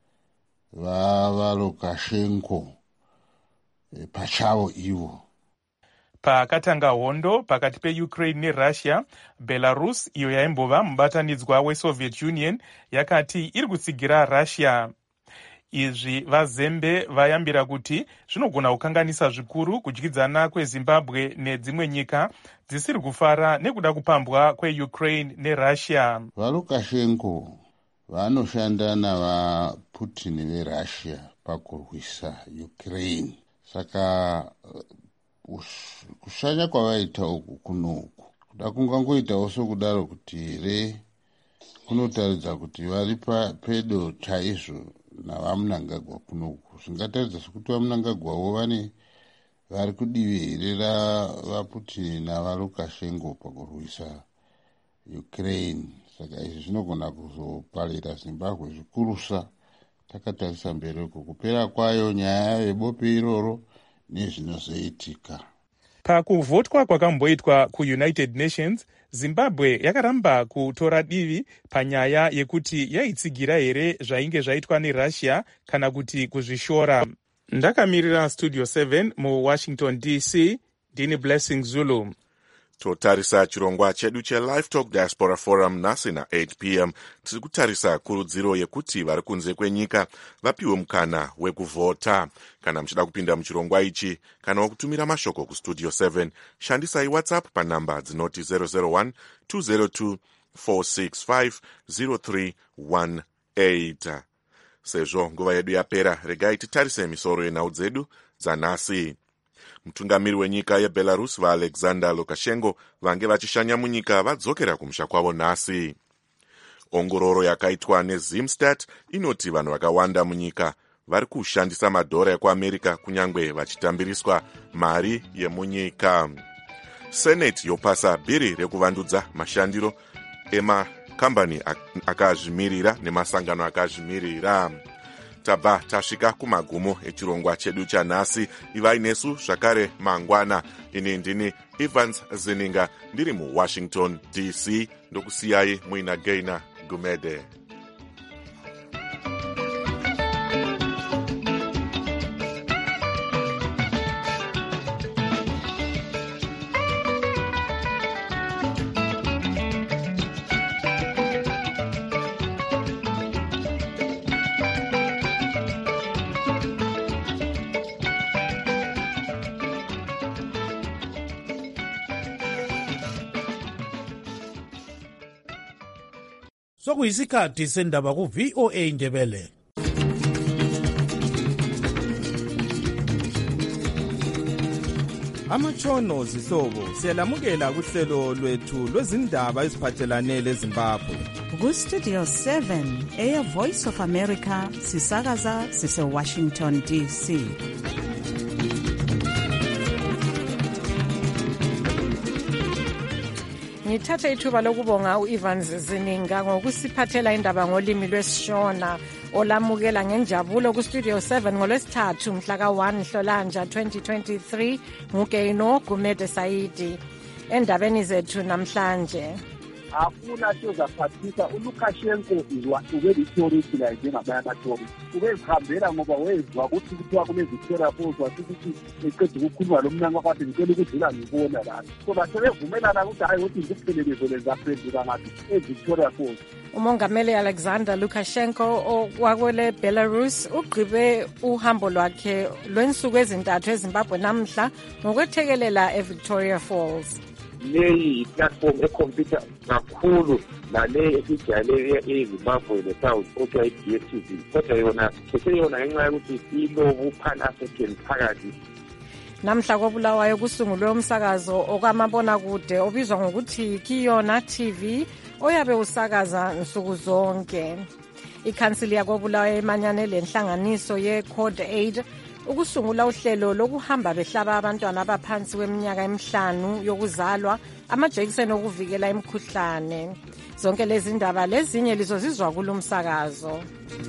vaLukashenko pachavo ivo. Pakatanga hondo pakati peUkraine neRussia, Belarus iyo yaimbova mubatanidzwa weSoviet Union yakati iri kutsigira Russia. Izvi vaZembe vayambira kuti zvinogona kukanganisa zvikuru kudyidzana kweZimbabwe nedzimwe nyika dzisiri kufara nekuda kupambwa kweUkraine neRussia. VaLukashenko vanoshanda navaPutin veRussia pakurwisa Ukraine. Saka kushanya kwavaita uku kunoku kuda kungangoitawo sokudaro kuti here kunotaridza kuti vari pedo chaizvo navaMnangagwa kunoku. Zvingataridza sokuti vaMnangagwawo vari kudivi here ravaPutin navaLukashenko pakurwisa Ukraine. Saka izvi zvinogona kuzoparira Zimbabwe zvikurusa takatarisa mberi uko kupera kwayo nyaya yebope iroro nezvinozoitika. Pakuvhotwa kwakamboitwa kuUnited Nations, Zimbabwe yakaramba kutora divi panyaya yekuti yaitsigira here zvainge zvaitwa neRussia kana kuti kuzvishora. Ndakamirira Studio 7 muWashington DC, ndini Blessing Zulu. Totarisa chirongwa chedu cheLive Talk Diaspora Forum nhasi na 8 p.m. tiri kutarisa kurudziro yekuti vari kunze kwenyika vapiwe mukana wekuvhota. Kana muchida kupinda muchirongwa ichi kana wakutumira mashoko kuStudio 7, shandisai WhatsApp panhamba dzinoti 001 202 465 0318. Sezvo nguva yedu yapera, regai titarise misoro yenhau dzedu dzanhasi. Mutungamiri wenyika yeBelarus vaAlexander Lukashenko vange vachishanya munyika vadzokera kumusha kwavo nhasi. Ongororo yakaitwa neZimstat inoti vanhu vakawanda munyika vari kushandisa madhora ekuAmerika kunyange vachitambiriswa mari yemunyika. Senate yopasa bhiri rekuvandudza mashandiro emakambani akazvimirira nemasangano akazvimirira. tabva tasvika kumagumo echirongwa chedu chanhasi. Ivai nesu zvakare mangwana. Ini ndini Evans Zininga ndiri muWashington DC. Ndokusiyai muina Gaina Gumede. Sokuyisikhathi sendaba ku-VOA Indebele. Amatshono zihlobo siyalamukela kuhlelo lwethu lwezindaba eziphathelane leZimbabwe. Ku-Studio 7 Air Voice of America sisakaza sise-Washington DC. Ngithatha ithuba lokubonga u-Evans Zininga ngokusiphathela indaba ngolimi lwesiShona olamukela ngenjabulo ku-Studio 7 ngolwesithathu mhla ka-1 Nhlolanja 2023 nguGaino Gumede Saidi. Endabeni zethu namhlanje akuna sozaphathisa uLukashenko ubelithorisi la njengamanye amathorisi ubezihambela ngoba wezwa ukuthi kuthiwa kunezicela falls wasithi eqeda ukukhuluma lo mnyango wakhe ngicela ukudlula ngibona la so basebevumelana ukuthi hayi ukuthi ngikuphelelezo lenza phendula ngathi eVictoria Falls. Umongameli Alexander Lukashenko wakwele Belarus ugqibe uhambo lwakhe lwensuku ezintathu eZimbabwe namhla ngokwethekelela eVictoria Falls. Leyi platform ekhompyutha kakhulu nale esijayele eZimbabwe leSouth okuthiwa i-DSTV kodwa yona seseyona ngenxa yokuthi ilobu pan-African phakathi. Namhla koBulawayo kusungulwe umsakazo okwamabonakude obizwa ngokuthi Kiyona TV oyabe usakaza nsuku zonke. Ikhansili yakoBulawayo emanyane lenhlanganiso ye-Code Aid ukusungula uhlelo lokuhamba behlaba abantwana abaphansi kweminyaka 5 yokuzalwa amajekiseni okuvikela imikhuhlane. Zonke lezi ndaba lezinye lizozizwa kulumsakazo.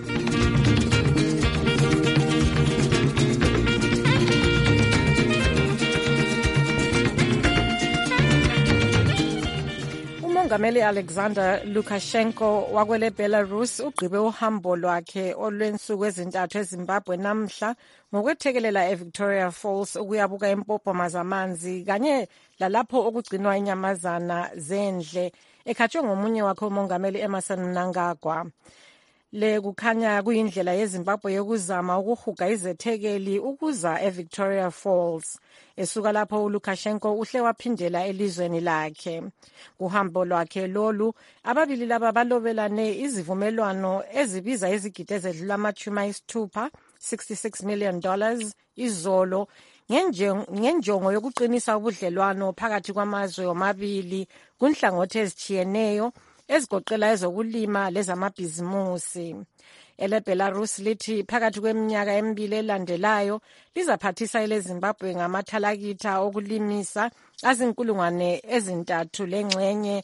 Umongameli Alexander Lukashenko wakwele Belarus ugqibe uhambo lwakhe olwensuku ezintathu eZimbabwe namhla ngokwethekelela eVictoria Falls ukuyabuka impopoma zamanzi kanye lalapho okugcinwa inyamazana zendle ekhatshwe ngomunye wakhe umongameli Emmerson Mnangagwa. Le kukhanya kuyindlela yeZimbabwe yokuzama ukuhuga izethekeli ukuza eVictoria Falls. Esuka lapho uLukashenko uhle waphindela elizweni lakhe. Kuhambo lwakhe lolu ababili laba balobelane izivumelwano ezibiza izigidi ezedlula ama-60 $66 million izolo ngenjongo yokuqinisa ubudlelwano phakathi kwamazwe omabili kunhlangothi ezitshiyeneyo ezigoqela ezokulima lezamabhizimusi. EleBelarus lithi phakathi kweminyaka emibili elandelayo lizaphathisa eleZimbabwe ngamathalakitha okulimisa azinkulungwane ezintathu lengxenye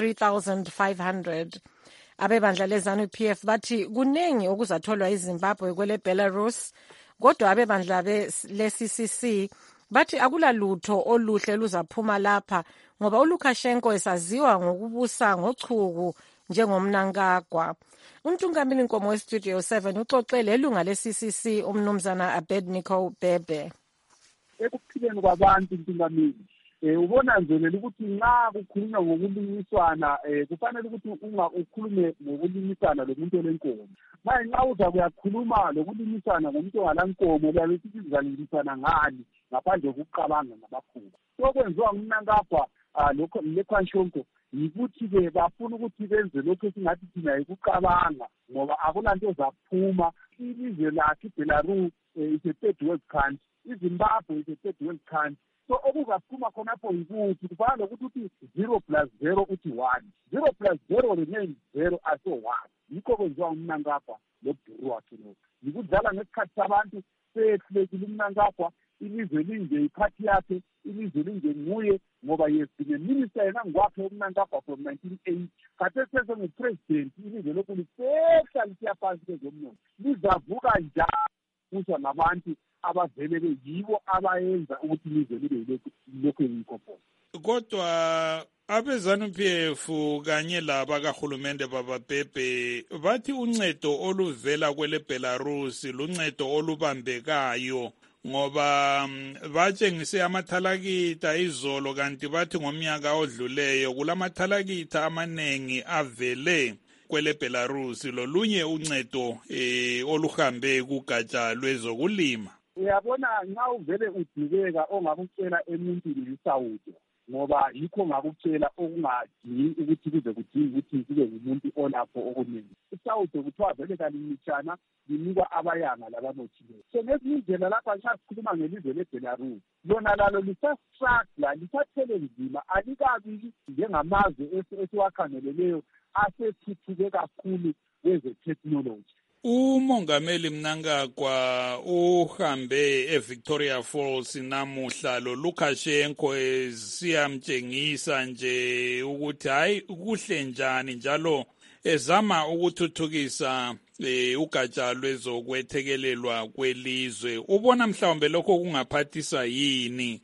3,500. Abebandla leZANU-PF bathi kunengi okuzatholwa iZimbabwe kweleBelarus, kodwa abebandla le-CCC bathi akulalutho oluhle luzaphuma lapha ngoba uLukashenko esaziwa ngokubusa ngochuku njengomnankagwa. Untungameli Nkomo weStudio 7 uxoxele ilunga le-CCC umnumzana Abednego Bebe. Ekuphileni kwabantu untungameli ubona njelela ukuthi nxa kukhulunywa ngokulimisana kufanele ukuthi ukhulume ngokulimisana lomuntu olenkomo. Manje nxa uza kuyakhuluma lokulimisana ngomuntu ongalankomo uyabe sithi sizalimisana ngani ngaphandle kokucabanga ngabakhulu. Sokwenziwa ngumnankagwa leKhwanshonko yikuthi-ke bafuna ukuthi benze lokhu esingathi thina yikucabanga ngoba akulanto ezaphuma. Ilizwe lakhe iBelarus is a third world country, iZimbabwe is a third world country. So okuzaphuma khonapho yikuthi kufana nokuthi 0+0 uthi 1, 0+0 remains 0 aso 1. Yikho kwenziwa umnankagwa lobhuru wakhe lo. Yikudlala ngesikhathi sabantu sehlekile umnankagwa ilizwe linje iphathi yakhe ilizwe linje nguye ngoba yesine minister yena ngwakhe umnankagwa from 1980 khathesi sesengupresident ilizwe lokhu lisehla lisiya phansi kwezomnotho lizavuka njalo kuswa ngabantu abavele beyibo abayenza ukuthi ilizwe libe lokhu yinkopola. Kodwa abeZANU-PF kanye laba kahulumende bababhebhe bathi uncedo oluvela kwele Belarus luncedo olubambekayo ngoba batshengise amathalakita izolo kanti bathi ngomnyaka odluleyo kulamathalakita amanengi avele kwele Belarus lolunye uncedo oluhambe kugatsha lwezokulima. Uyabona nxa uvele udibeka ongakutshela emuntwini yisawudo ngoba yikho ngakutshela okungadingi ukuthi kuze kudinga ukuthi kube ngumuntu olapho okuningi. Isawudo kuthiwa vele kalimitshana linikwa abayanga labanothileyo. So ngezinye indlela lapha nxa sikhuluma ngelizwe leBelarus lona lalo lisastruggle lisathele nzima alikabili njengamazwe esiwakhangeleleyo asethuthuke kakhulu kweze-technology. Umongameli Mnangagwa uhambe eVictoria Falls namuhla loLukashenko siyamtshengisa nje ukuthi hayi kuhle njani njalo ezama ukuthuthukisa ugatsha lwezokwethekelelwa kwelizwe. Ubona mhlawumbe lokho kungaphathisa yini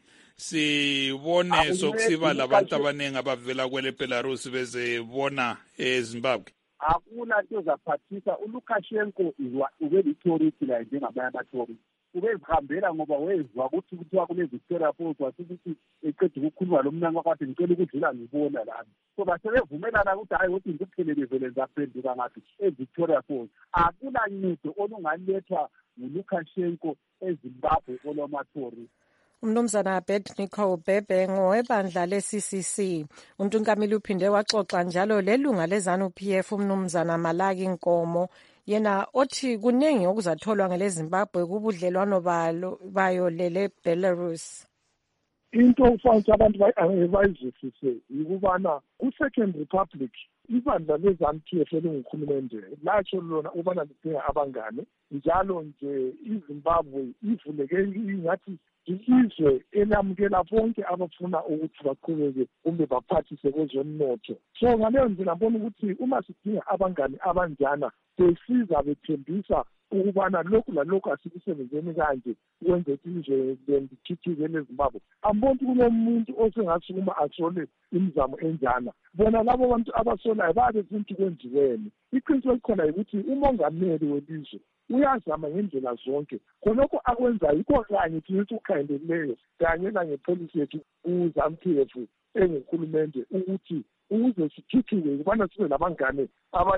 sibone sokusiba labantu abaningi abavela kwele Belarus bezebona eZimbabwe? Akuna nto zaphathisa. uLukashenko ube lithorisi la njengabanye amathorisi. Ubezihambela ngoba wezwa ukuthi kuthiwa kune-Victoria Falls wasithi eqeda ukukhuluma lo mnyango kwathi ngicela ukudlula ngibona lami. So basebevumelana ukuthi hayi ukuthi ngikuphelele vele ngizaphenduka ngathi eVictoria Falls. Akuna ncedo olungalethwa nguLukashenko eZimbabwe olwamathorisi. Umnumzana Abednego Bhebhe ngowebandla le-CCC. uNtungamili uphinde waxoxa njalo lelunga leZANU-PF umnumzana Malaki Nkomo yena othi kuningi okuzatholwa ngeleZimbabwe kubudlelwano bayo lele Belarus. Into ufanele abantu bayizwisise yikubana ku-Second Republic ibandla leZANU-PF elingukhulumende latsho lona ubana lidinga abangane njalo nje iZimbabwe ivuleke ingathi ilizwe elamukela bonke abafuna ukuthi baqhubeke kumbe baphathise kwezomnotho. So ngaleyo ndlela ngibona ukuthi uma sidinga abangane abanjana besiza bethembisa ukubana lokhu lalokhu asikusebenzeni kanje ukwenza ukuthi ilizwe lithuthuke leZimbabwe. Amboni ukuthi kunomuntu osengasukuma asole imizamo enjana. Bona labo bantu abasolayo babe zinto kwenziweni. Iqiniso likhona ukuthi umongameli welizwe uyazama ngendlela zonke khonokho akwenza yikho kanye thina ukukhangeleleyo kanye nangepolisi yethu kuZANU-PF engukhulumende ukuthi ukuze sithuthuke ukubana sibe labangane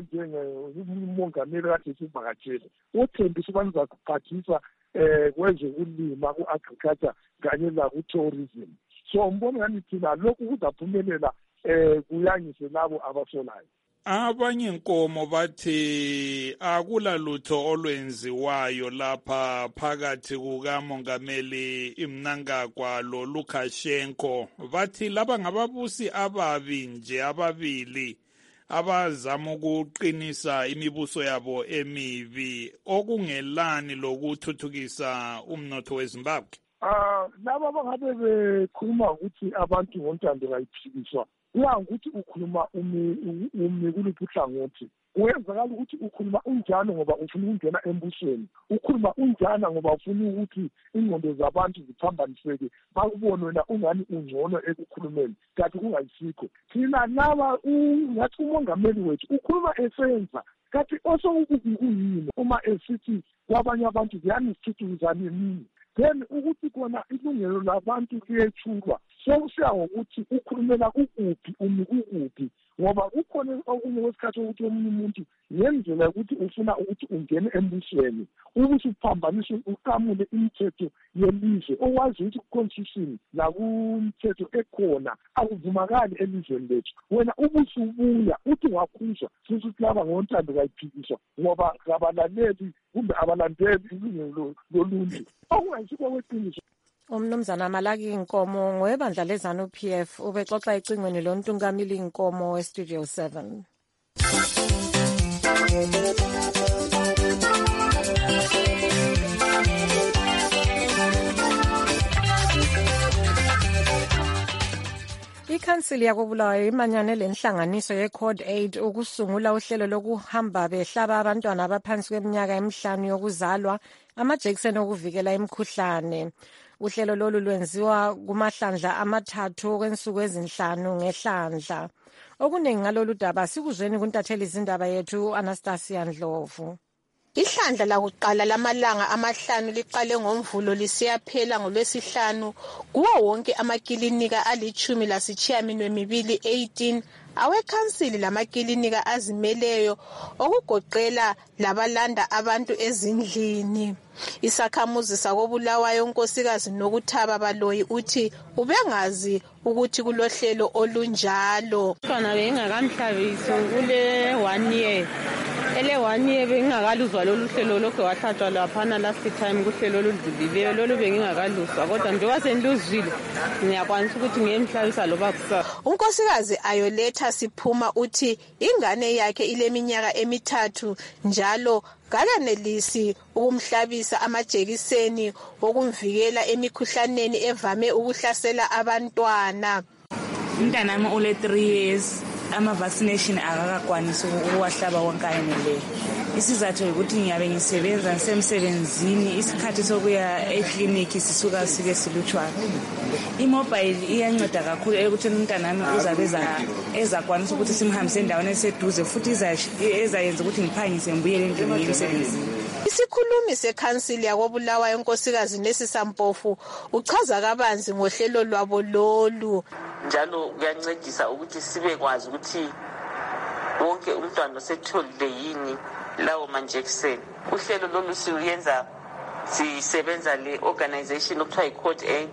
abanjengomongameli kade sivakatshele othembisa ukubana uzakuphathisa kwezokulima ku-agriculture kanye laku-tourism. So mbona ngani thina lokhu kuzaphumelela kuyangise labo abasolayo. Abanye inkomo bathi akula lutho olwenziwayo lapha phakathi kukamongameli Mnangagwa loLukashenko. Bathi laba ngababusi ababi nje ababili abazama ukuqinisa imibuso yabo emibi okungelani lokuthuthukisa umnotho weZimbabwe. Laba bangabe bekhuluma ukuthi abantu ngontando bayiphikiswa ukuthi ukhuluma umi kuluphi uhlangothi. Kuyenzakala ukuthi ukhuluma unjalo ngoba ufuna ukungena embusweni. Ukhuluma unjalo ngoba ufuna ukuthi ingqondo zabantu ziphambaniseke bakubone wena ungani ungcono ekukhulumeni kanti kungayisikho. Thina laba ngathi umongameli wethu ukhuluma esenza kanti osokukubi kuyini uma esithi kwabanye abantu ziyanisithuthukizani nini. Then ukuthi kona ilungelo labantu liyethulwa sokusiya ngokuthi ukhulumela kukuphi umi kukuphi ngoba kukhona okunye kwesikhathi ukuthi omunye umuntu ngendlela yokuthi ufuna ukuthi ungene embusweni ukuthi uphambanise uqamule imithetho yelizwe okwazi ukuthi ku-constitution nakumthetho ekhona akuvumakali elizweni lethu. Wena ubuso ubuya uthi wakhuzwa futhi ukuthi laba ngontando kayiphikiswa ngoba kabalaleli kumbe abalandeli ilungelo loluntu okungayisikho kweqiniso. Umnumzana Malaki Nkomo ngowebandla leZANU-PF ubexoxa ecingweni loNtungamili Nkomo weStudio 7. ikhansili yakobulawayo imanyane lenhlanganiso ye-Code Aid ukusungula uhlelo lokuhamba behlaba abantwana abaphansi kweminyaka emihlanu yokuzalwa amajekiseni okuvikela imikhuhlane. Uhlelo lolu lwenziwa kumahlandla amathathu okwensuku ezinhlanu ngehlandla. Okuningi ngalolu daba sikuzweni kuntatheli izindaba yethu Anastasia Ndlovu. Ihlandla lakuqala lamalanga amahlanu liqale ngoMvulo lisiyaphela ngoLwesihlanu kuwo wonke amakilinika ali-112 awekhansili lamakilinika azimeleyo okugoqela labalanda abantu ezindlini. Isakhamuzi sakobulawayo unkosikazi Nokuthaba Baloyi uthi ubengazi ukuthi kulohlelo olunjalo. Khona bengakamhlabisi kule 1 year. Ele 1 year bengingakaluzwa lolu hlelo lokho wahlatshwa laphana last time kuhlelo oludlulileyo lolu bengingakaluzwa kodwa njengoba seniluzwile ngiyakwanisa ukuthi ngiyemhlabisa loba kusasa. Unkosikazi Ayoletha Siphuma uthi ingane yakhe ileminyaka emithathu njalo kakanelisi ukumhlabisa amajekiseni okumvikela emikhuhlaneni evame ukuhlasela abantwana. Umntanami ule 3 years ama-vaccination akakakwanisi ukuwahlaba wonke ayeneleyo. Isizathu ukuthi ngiyabe ngisebenza ngisemsebenzini isikhathi sokuya ekliniki sisuka sike silutshwana. Imobile iyanceda kakhulu ekutheni umntanami uzabe ezakwanisa ukuthi simhambise endaweni eseduze futhi ezayenza ukuthi ngiphangise ngibuyele endlini emsebenzini. Isikhulumi sekhansili yakobulawayo unkosikazi Nesisampofu uchaza kabanzi ngohlelo lwabo lolu. Njalo kuyancedisa ukuthi sibe kwazi ukuthi wonke umntwana osetholile yini lawo manjekiseni. Uhlelo lolu siyenza sisebenza le organization okuthiwa i-Code Aid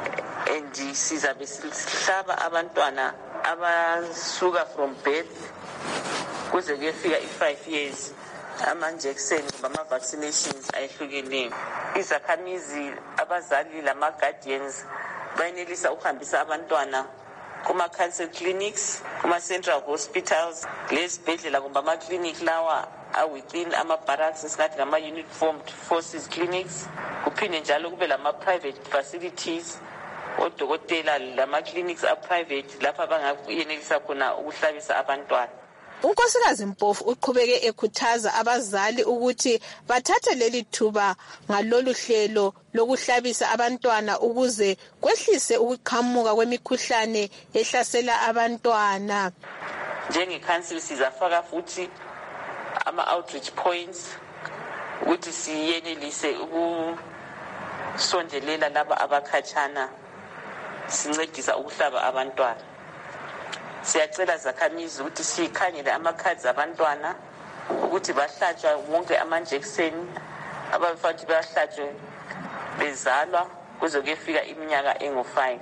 and sizabe sihlaba abantwana abasuka from birth kuze kuyefika i-5 years amanjekiseni bama-vaccinations ayehlukeneyo. Izakhamizi, abazali lama-guardians bayenelisa ukuhambisa abantwana kuma-council clinics, kuma-central hospitals, lezibhedlela kumbe ama-clinic lawa within ama-barracks esingathi ngama-uniformed forces clinics. Kuphinde njalo kube lama-private facilities, odokotela lama-clinics a-private lapha bangayenelisa khona ukuhlabisa abantwana. Unkosikazi Mpofu uqhubeke ekhuthaza abazali ukuthi bathathe leli thuba ngalolu hlelo lokuhlabisa abantwana ukuze kwehlise ukuqhamuka kwemikhuhlane ehlasela abantwana. Njengekhansili sizafaka futhi ama-outreach points ukuthi siyenelise ukusondelela laba abakhatshana sincedisa ukuhlaba abantwana. Siyacela zakhamizi ukuthi sikhangele amakhadi abantwana ukuthi bahlatshwa wonke amanjekiseni abafanele bahlatshwe bezalwa kuze kuyefika iminyaka engu-5.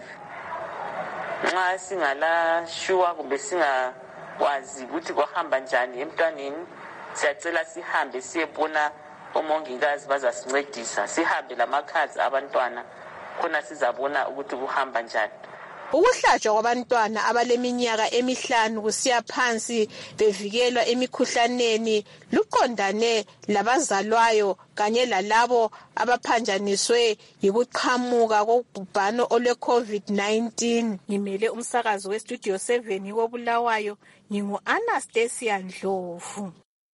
Nxa singalashuwa kumbe singakwazi ukuthi kuhamba njani emntwaneni siyacela sihambe siyebona omongikazi bazasincedisa sihambe lamakhadi abantwana khona sizabona ukuthi kuhamba njani. Ukuhlatshwa kwabantwana abaleminyaka emihlanu kusiya phansi bevikelwa emikhuhlaneni luqondane labazalwayo kanye lalabo abaphanjaniswe yikuqhamuka kobhubhano olwe-COVID-19. Ngimele umsakazo westudio 7 wobulawayo ngingu-Anastasia Ndlovu.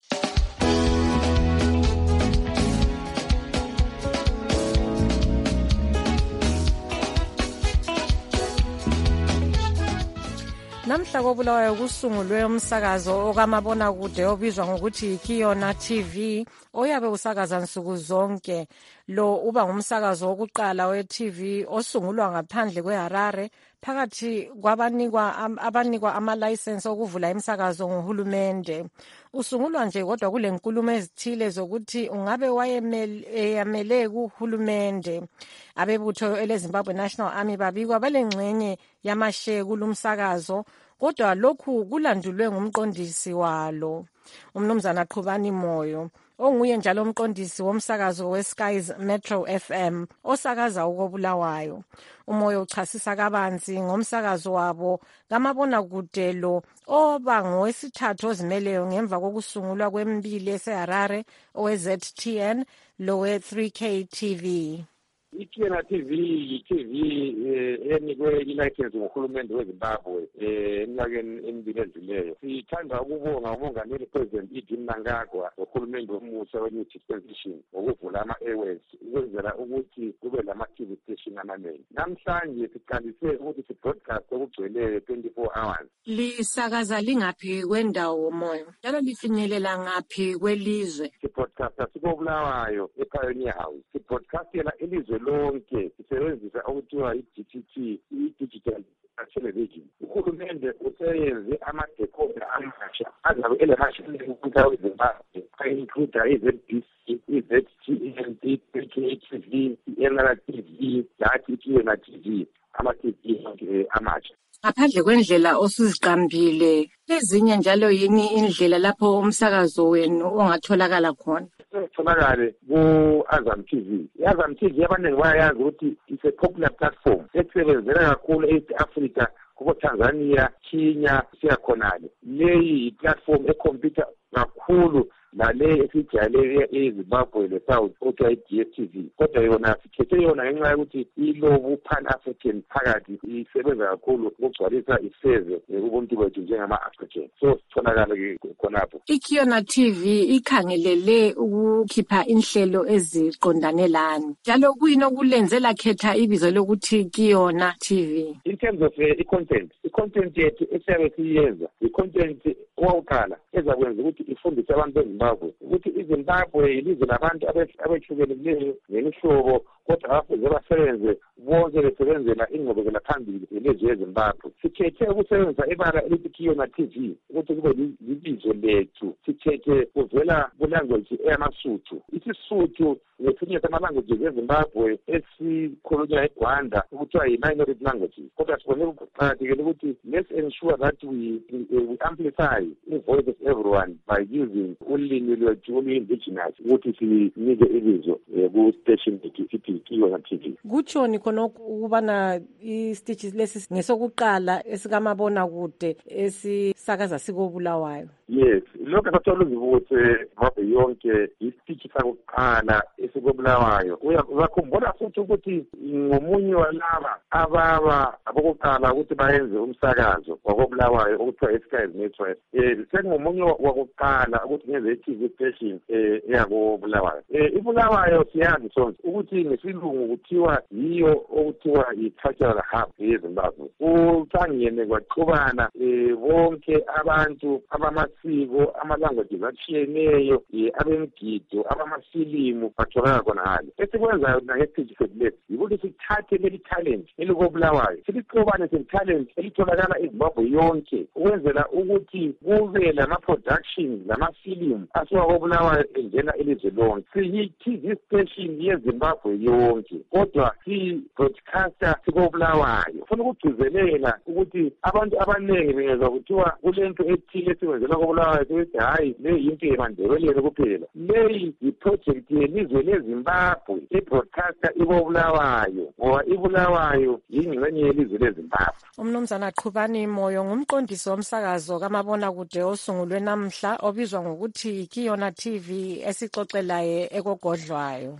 Namhla kobulawayo kusungulwe umsakazo okamabonakude obizwa ngokuthi Kiona TV oyabe usakaza nsuku zonke. Lo uba ngumsakazo wokuqala we-TV osungulwa ngaphandle kweHarare phakathi kwabanikwa ama-license okuvula imisakazo nguhulumende. Usungulwa nje kodwa kule nkulumo ezithile zokuthi ungabe wayemele kuhulumende. Abebutho eleZimbabwe National Army babikwa balengxenye yamashe kulumsakazo kodwa lokhu kulandulwe ngumqondisi walo uMnumzana Qhubani Moyo onguye njalo umqondisi womsakazo weSky's Metro FM osakaza ukobulawayo. Umoyo uchasisa kabanzi ngomsakazo wabo kamabonakude lo oba ngowesithathu ozimeleyo ngemva kokusungulwa kwembili eseHarare owe-ZTN lowe-3K TV. iKiona TV yi-TV enikwe ilayisensi nguhulumende weZimbabwe eminyakeni emibili edluleyo. Sithanda ukubonga umongameli President Edwin Mnangagwa nohulumende omusha we-New Dispensation ngokuvula ama-airways ukwenzela ukuthi kube lama-TV station amanengi. Namhlanje siqalise ukuthi si-broadcast okugcweleyo 24 hours. Lisakaza lingaphi kwendawo moyo njalo lifinyelela ngaphi kwelizwe? Si-broadcasta sikobulawayo ePioneer House. Si-broadcastela ilizwe lonke sisebenzisa okuthiwa i-DTT, i-Digital Television. Uhulumende useyenze ama-decoder amasha azabe elehashini kukunta weZimbabwe ayincluda i-ZBC, i-ZTN, i-KTV, i-NRTV, lathi iKiona TV, ama-TV amasha. Ngaphandle kwendlela osuziqambile, ezinye njalo yini indlela lapho umsakazo wenu ongatholakala khona? Tholakale ku-Azam TV. I-Azam TV abaningi bayayazi ukuthi it's a popular platform esebenzela kakhulu e-East Africa, kubo Tanzania, Kenya, siyakhonale. Leyi i-platform ekhompyutha kakhulu nale esijayele eZimbabwe le-South okuthiwa i-DSTV. Kodwa yona sikhethe yona ngenxa yokuthi ilobu pan-African phakathi isebenza kakhulu ukugcwalisa iseve ubuntu bethu njengama-African. So sitholakale khonapho. iKiona TV ikhangelele ukukhipha inhlelo eziqondane lani. Njalo kuyini okulenze lakhetha ibizo lokuthi Kiona TV? In terms of i-content yethu esiyabe siyenza, i-content owakuqala ezakwenza ukuthi ifundise abantu beZimbabwe ukuthi iZimbabwe yilizwe labantu abehlukeleyo ngemihlobo, kodwa abafuze basebenze bonke besebenzela ingqubekela phambili yelizwe yeZimbabwe. Sikhethe ukusebenzisa ibala elithi Kiona TV ukuthi kube libizo lethu. Sikhethe kuvela kulanguage eyamaSuthu. IsiSuthu ngesinye sama-languages eZimbabwe esikhulunywa eGwanda ukuthiwa yi-minority languages. Kodwa sibone kuqakathekile ukuthi let's ensure that we amplify the voice of everyone by using ulimi lwethu olu-indigenous ukuthi sinike ibizo ku-station lethu sithi Kiona TV. Kutshoni khonokho ukubana isiteshi lesi ngesokuqala esikamabona kude esisakaza sikobulawayo? Yes, lokho akathola uzibuthe Zimbabwe yonke isiteshi sakuqala esikobulawayo. Uyakhumbula futhi ukuthi ngomunye walaba abokuqala ukuthi bayenze umsakazo wakobulawayo okuthiwa iSky's Network. Sengomunye wakuqala ukuthi ngenze i-TV station eyakobulawayo. Ibulawayo siyazi sonke ukuthi ngesilungu kuthiwa yiyo okuthiwa yi-cultural hub yeZimbabwe. Kuhlangene kwaxubana bonke abantu abamasiko, ama-languages atshiyeneyo, abemgido, abamafilimu batholakala khonale. Esikwenzayo nangesiteshi sethu lesi yikuthi sithathe leli talent elikobulawayo silixubane seli-talent elitholakala eZimbabwe yonke ukwenzela ukuthi kube lama-productions lamafilimu asuka kobulawayo engena elizwe lonke. Siyi-TV station yeZimbabwe yonke kodwa si-broadcaster sikobulawayo. Ufuna ukugcizelela ukuthi abantu abaningi bengezwa kuthiwa kulento ethile esikwenzela kobulawayo ukuthi hayi le yinto yebandebelele kuphela. Leyi yi-project yelizwe leZimbabwe i-broadcaster ikobulawayo ngoba ibulawayo yingxenye yelizwe leZimbabwe. Umnumzana Qhubani Moyo ngumqondisi womsakazo kamabona kude osungulwe namhla obizwa ngokuthi Kiona TV esixoxelaye ekogodlwayo.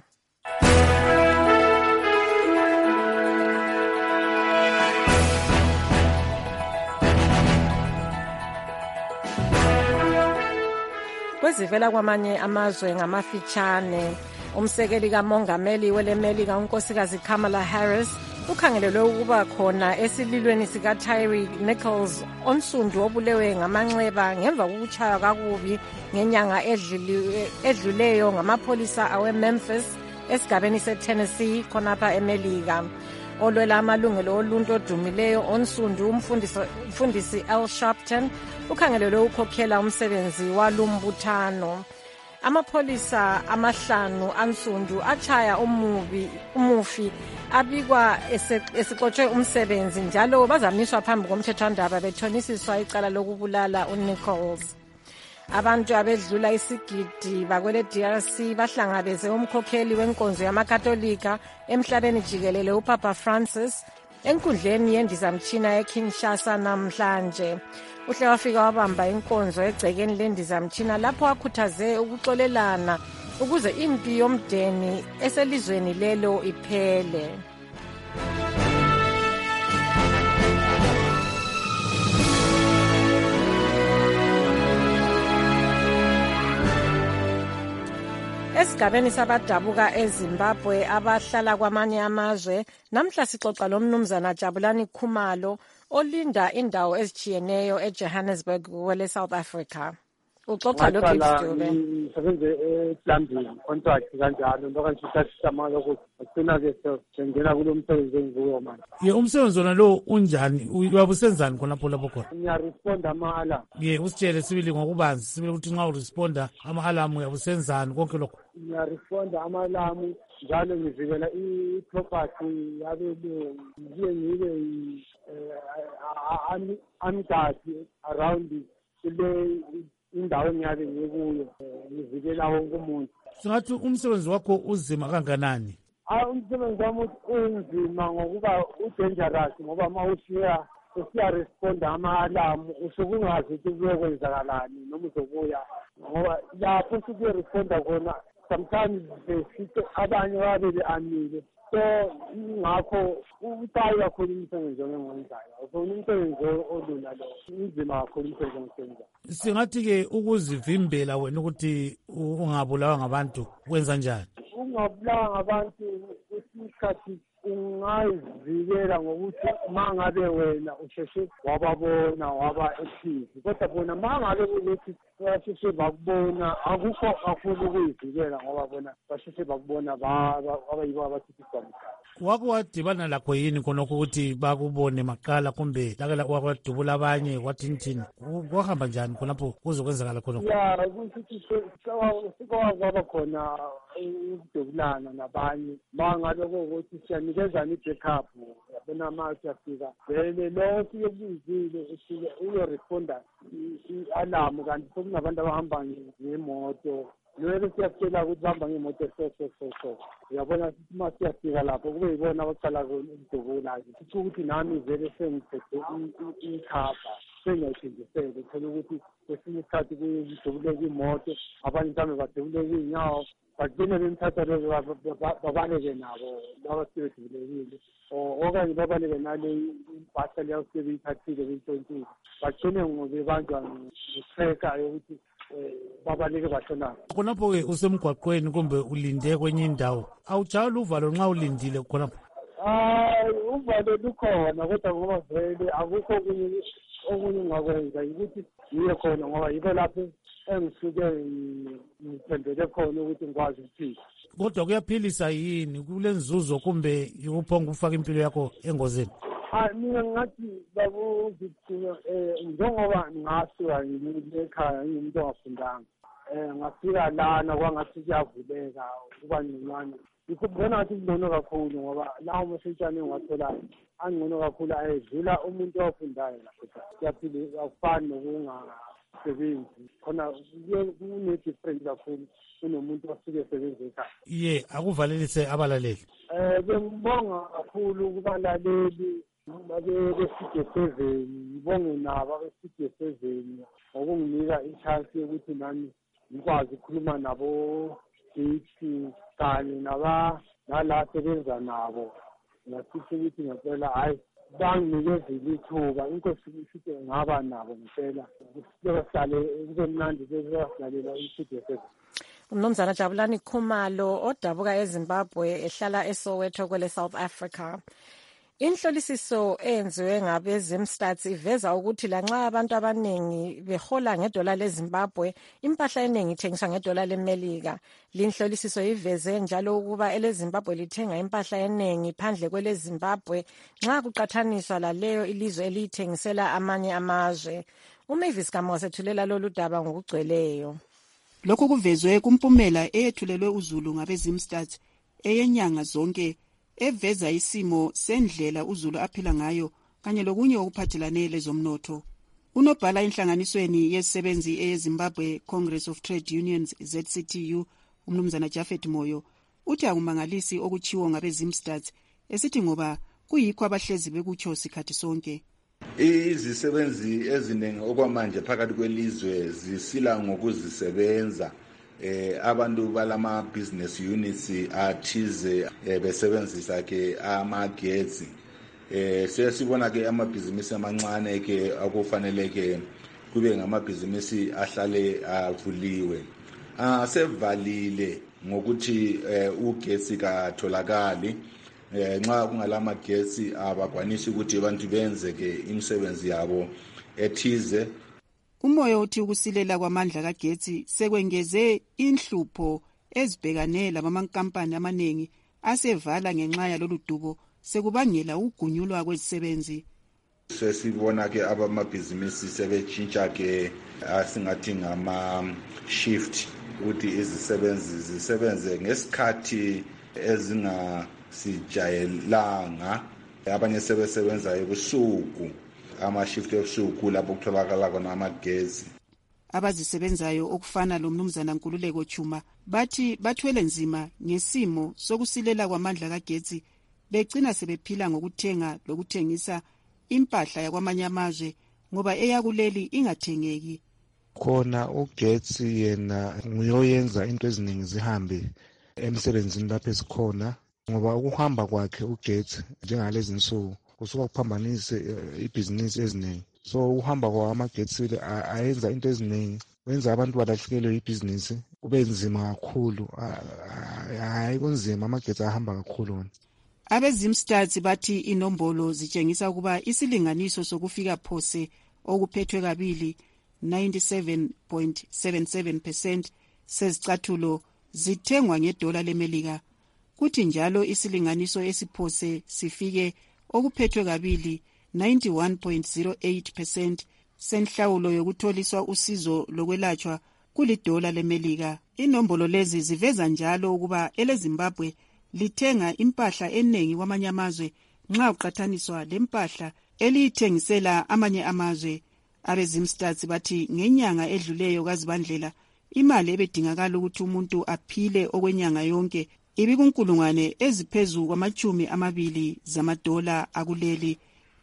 Kwezivela kwamanye amazwe ngamafitshane, umsekeli kamongameli welemelika unkosikazi Kamala Harris ukhangelelwe ukuba khona esililweni sikaTyre Nichols onsundu obulewe ngamanxeba ngemva kokutshaywa kakubi ngenyanga edluleyo ngamapholisa aweMemphis esigabeni seTennessee khonapha emelika. Olwela amalungelo oluntu odumileyo onsundu umfundisi Al Sharpton ukhangelelwe ukukhokhela umsebenzi walumbuthano. Amapholisa amahlanu ansundu achaya umufi abikwa esixotshwe umsebenzi njalo bazamiswa phambi komthethwandaba bethonisiswa icala lokubulala uNichols. Abantu abedlula isigidi bakwele DRC bahlangabeze umkhokheli wenkonzo yamakatolika emhlabeni jikelele uPapa Francis enkundleni yendizamtshina eKinshasa namhlanje. Uhle wafika wabamba inkonzo egcekeni lendizamtshina lapho akhuthaze ukuxolelana ukuze impi yomdeni eselizweni lelo iphele. Esigabeni sabadabuka eZimbabwe abahlala kwamanye amazwe, namhla sixoxa lomnumzana Jabulani Khumalo olinda indawo ezijiyeneyo eJohannesburg kwele South Africa. Uxoxa lo Gibbs Dube. Ngisebenze eplambing contract kanjalo nto kanjisashisa manje ukugcina ke sengena kulo msebenzi engiwo manje. Ye umsebenzi wona lo unjani? Uyabusenzani khonapho lapho khona? Ngiyaresponda ama-alarm. Ye usitshele sibili ngokubanzi sibili ukuthi nxa uresponda ama-alarm uyabusenzani konke lokho? Ngiyaresponda ama-alarm njalo ngivikela i-property yabelungu ngibe amgadi around kule indawo engiyabe ngikuyo ngivikela wonke umuntu. Singathi umsebenzi wakho uzima kanganani? Umsebenzi wami unzima ngokuba udangerous ngoba uma usiya responda ama-alarm usuke ungazi ukuthi kuyokwenzakalani noma uzobuya ngoba lapho usuke responda khona sometimes besithi abanye babe be-anile. So ngakho ubucayi kakhulu umsebenzi ongenzayo. Ufuna umsebenzi olula lo. Unzima kakhulu umsebenzi ongisebenzayo. Singathi-ke ukuzivimbela wena ukuthi ungabulawa ngabantu kwenza njani? Ungabulawa ngabantu kwesinye isikhathi ungazivikela ngokuthi uma ngabe wena usheshe wababona waba-active, kodwa bona uma ngabe ukuthi basheshe bakubona akukho kakhulu ukuyivikela ngoba bona basheshe bakubona abayibo abathuthisa mhlaba. Wake wadibana lakho yini khonokho ukuthi bakubone maqala kumbe wakwadubula abanye kwathini? Kwahamba njani khonapho kuzokwenzakala khonokho? Ya ukuthi sikwaba khona ukudubulana nabanye uma ngabe kuwukuthi siyanikezana i-backup yabona ma siyafika vele lo siyekuzile ufike uyoresponda i-alarm kanti sokunabantu abahamba ngemoto. Lelo siyakutshela ukuthi bahamba ngemoto so uyabona sithi uma siyafika lapho kube yibona abaqala ukudubula kusho ukuthi nami vele sengiphethe ikhava sengiyayithengisele uthola ukuthi kwesinye isikhathi kudubuleka imoto abanye mhlawumbe badubuleka iy'nyawo bagcine bemthatha lezo babaleke nabo laba sebedubulekile okanye babaleke nale impahla leyo sebeyithathile beyintshontshile bagcine bebanjwa ngetreka yokuthi babaleke bashonapho. Khonapho-ke usemgwaqweni kumbe ulinde kwenye indawo awujayeli uvalo nxa ulindile khonapho? Uvalo lukhona kodwa ngoba vele akukho okunye ngingakwenza ukuthi ngiye khona ngoba yibo lapho engisuke ngithembele khona ukuthi ngikwazi ukuphila. Kodwa kuyaphilisa yini? Kule nzuzo kumbe yikuphonga ukufaka impilo yakho engozini? Mina ngathi babuzithina njengoba ngasuka ngilekhaya ngimuntu ongafundanga ngafika lana kwangathi kuyavuleka kuba ngconywana ngikubona ngathi kungcono kakhulu ngoba lawo masentshane engiwatholayo angcono kakhulu ayedlula umuntu ofundayo lapho kuyaphila akufani nokungasebenzi khona kune-different kakhulu kunomuntu osuke esebenza ekhaya. Ye akuvalelise abalaleli. Bengibonga kakhulu kubalaleli bestudio 7 ngibonge nabo abestudio 7 ngokunginika i-chance yokuthi nami ngikwazi ukukhuluma nabo Gibbs kanye nala sebenza nabo ngasithi ukuthi ngempela hayi banginikeze ithuba inkosi isithi ngaba nabo ngempela sihlale kube mnandi besilalela i-studio 7. Umnumzana Jabulani Khumalo odabuka eZimbabwe ehlala eSoweto kwele South Africa. Inhlolisiso eyenziwe ngabe-Zimstats iveza ukuthi lanxa abantu abaningi behola ngedola leZimbabwe, impahla eningi ithengiswa ngedola leMelika. Linhlolisiso iveze njalo ukuba eleZimbabwe lithenga impahla eningi phandle kweleZimbabwe nxa kuqathaniswa laleyo ilizwe eliyithengisela amanye amazwe. uMavis Gama wasethulela lolu daba ngokugcweleyo. Lokhu kuvezwe kumpumela eyethulelwe uZulu ngabe-Zimstats eyenyanga zonke eveza isimo sendlela uZulu aphila ngayo kanye lokunye okuphathelane lezomnotho. Unobhala inhlanganisweni yezisebenzi eZimbabwe Congress of Trade Unions ZCTU umnumzana Jafet Moyo uthi akumangalisi okuchiwo ngabe-Zimstats esithi ngoba kuyikho abahlezi bekutsho sikhathi sonke. Izisebenzi eziningi okwamanje phakathi kwelizwe zisila ngokuzisebenza abantu balama business units athize besebenzisa ke amagetsi siyasibona ke amabhizinisi amancane ke akufanele ke kube ngamabhizinisi ahlale avuliwe sevalile ngokuthi ugetsi katholakali nxa kungalama getsi abakwanisi ukuthi abantu benze ke imisebenzi yabo ethize. Umoya uthi ukusilela kwamandla kagetsi sekwengeze inhlupho ezibhekane lamankampani amaningi asevala ngenxa yalolu dubo sekubangela ukugunyulwa kwezisebenzi. Sesibona ke abamabhizinisi sebetshintsha ke asingathi ngama shift ukuthi izisebenzi zisebenze ngesikhathi ezingasijayelanga, abanye sebesebenza ebusuku ama-shift ebusuku lapho kutholakala khona amagesi. Abazisebenzayo okufana lomnumzana Nkululeko Chuma bathi bathwele nzima ngesimo sokusilela kwamandla kagetsi begcina sebephila ngokuthenga lokuthengisa impahla yakwamanye amazwe ngoba eyakuleli ingathengeki. Khona ugetsi yena nguyoyenza into eziningi zihambe emsebenzini lapho esikhona, ngoba ukuhamba kwakhe ugetsi njengalezi nsuku kusuka kuphambanise ibhizinisi eziningi. So ukuhamba kwamagetsi ayenza into eziningi, wenza abantu balahlekelwe ibhizinisi kube nzima kakhulu. Hayi kunzima, amagetsi ahamba kakhulu. Abezimstats bathi inombolo zitshengisa ukuba isilinganiso sokufika phose okuphethwe kabili 97.77% sezicathulo zithengwa ngedola leMelika, kuthi njalo isilinganiso esiphose sifike okuphethwe kabili 91.08% senhlawulo yokutholiswa usizo lokwelatshwa kulidola leMelika. Inombolo lezi ziveza njalo ukuba eleZimbabwe lithenga impahla eningi kwamanye amazwe nxa uqathaniswa lempahla eliyithengisela amanye amazwe. Abezimstats bathi ngenyanga edluleyo kaZibandlela imali ebedingakala ukuthi umuntu aphile okwenyanga yonke ibikunkulungwane eziphezulu kwama-20 zamadola akuleli,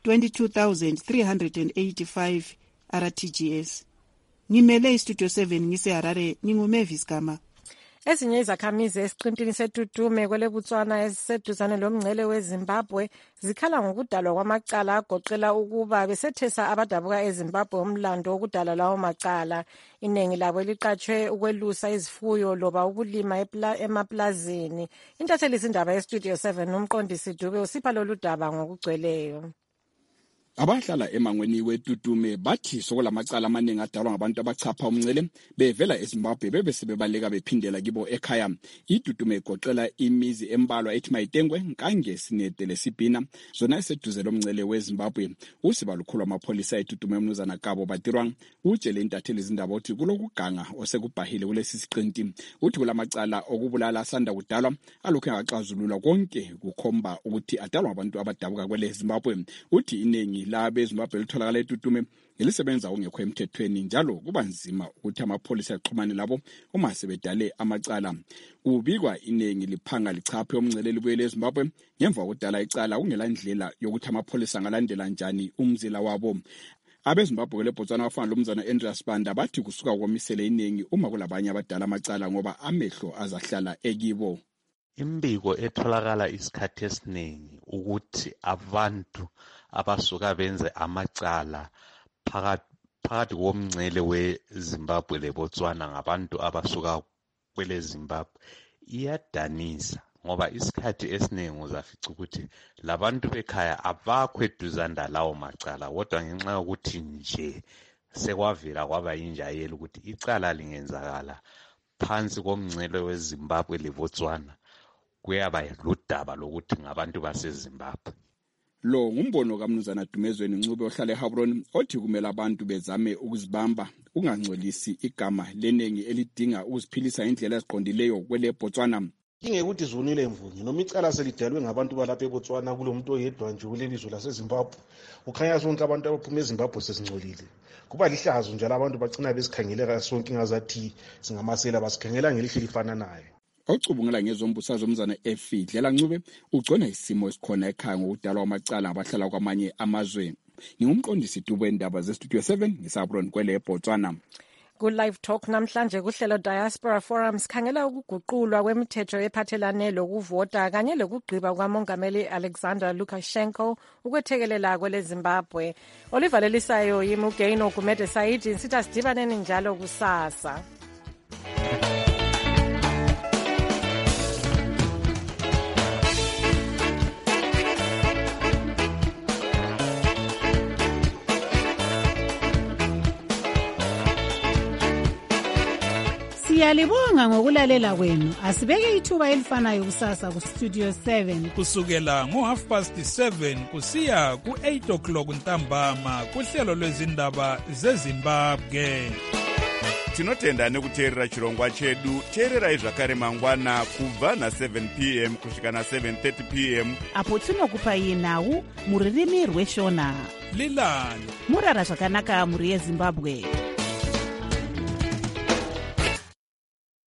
22,385 RTGS. Ngimele iStudio 7 ngiseHarare, nginguMavis Gama. Ezinye izakhamizi esiqintini seTutume kweleBotswana esiseduzane lomngcele weZimbabwe zikhala ngokudalwa kwamacala agoqela ukuba besethesa abadabuka eZimbabwe umlando wokudala lawo macala. Iningi labo liqatshwe ukwelusa izifuyo loba ukulima emaplazini. Intatheli izindaba yeStudio 7 nomqondisi Dube usipha lolu daba ngokugcweleyo. Abahlala emangweni weTutume bathi sokulamacala amaningi adalwa ngabantu abachapha umngcele bevela eZimbabwe bebesebebaleka bephindela kibo ekhaya. iTutume igoqela imizi embalwa ethi Mayitengwe, Nkange, Sinede leSibhina, zona eseduze lomngcele weZimbabwe. Usiba lukhulu wamapholisa eTutume umnumzana Kabo Badirwang utshele intatheli izindaba uthi kulokuganga osekubhahile kulesi siqinti. Uthi kulamacala okubulala asanda kudalwa alokhu engaxazululwa konke kukhomba ukuthi adalwa ngabantu abadabuka kwele Zimbabwe. Uthi iningi labeZimbabwe litholakala eTutume elisebenza ongekho emthethweni, njalo kuba nzima ukuthi amapholisa axhumane labo uma sebedale amacala. Kubikwa iningi liphanga lichaphe umngcele libuyele eZimbabwe ngemva kokudala icala kungela ndlela yokuthi amapholisa angalandela njani umzila wabo. AbeZimbabwe leBotswana bafana lomzana Andreas Banda bathi kusuka komisele iningi uma kulabanye abadala amacala ngoba amehlo azahlala ekibo. Imbiko etholakala isikhathi esiningi ukuthi abantu abasuka benze amacala phakathi komngcele weZimbabwe leBotswana ngabantu abasuka kwele Zimbabwe iyadanisa, ngoba isikhathi esiningi uzafica ukuthi labantu bekhaya abakho eduzane lawo macala, kodwa ngenxa yokuthi nje sekwavela kwaba yinjayelo ukuthi icala lingenzakala phansi komngcele weZimbabwe leBotswana, kuyaba ludaba lokuthi ngabantu baseZimbabwe. Lo ngumbono kaMnumzana Dumezweni Ncube ohlala eHabron othi kumele abantu bezame ukuzibamba ungangcolisi igama lenengi elidinga ukuziphilisa indlela eziqondileyo kwele Botswana. Ingekuthi zunile mvunye noma icala selidalwe ngabantu balapha eBotswana kulomuntu oyedwa nje kulelizwe laseZimbabwe. Ukhanya sonke abantu abaphuma eZimbabwe sesingcolile. Kuba lihlazo njalo abantu bagcina besikhangeleka sonke ngazathi singamasela basikhangela ngelihle lifananayo. Ocubungela ngezombusazwe umzana Efidlela Ncube ugcona isimo esikhona ekhaya ngokudalwa amacala abahlala kwamanye amazwe. Ngingumqondisi Dube indaba zeStudio 7 ngisabron kwele eBotswana. Ku-Live Talk namhlanje kuhlelo Diaspora Forum sikhangela ukuguqulwa kwemithetho ephathelane lokuvota kanye lokugqiba kukamongameli Alexander Lukashenko ukwethekelela kwele Zimbabwe. Olivalelisayo yiMugaino Gumede Saidi sithi sidibaneni njalo kusasa. Siyalibonga ngokulalela kwenu. Asibeke ithuba elifanayo kusasa ku Studio 7 kusukela ngo7:30 kusiya ku8:00 ntambama kuhlelo lwezindaba zeZimbabwe. Tinotenda nekuteerera chirongwa chedu. Teererai zvakare mangwana kubva na7 p.m. kusvika na7:30 p.m. apo tinokupai nhau muririmi rweshona. Lilani murara zvakanaka muri yeZimbabwe.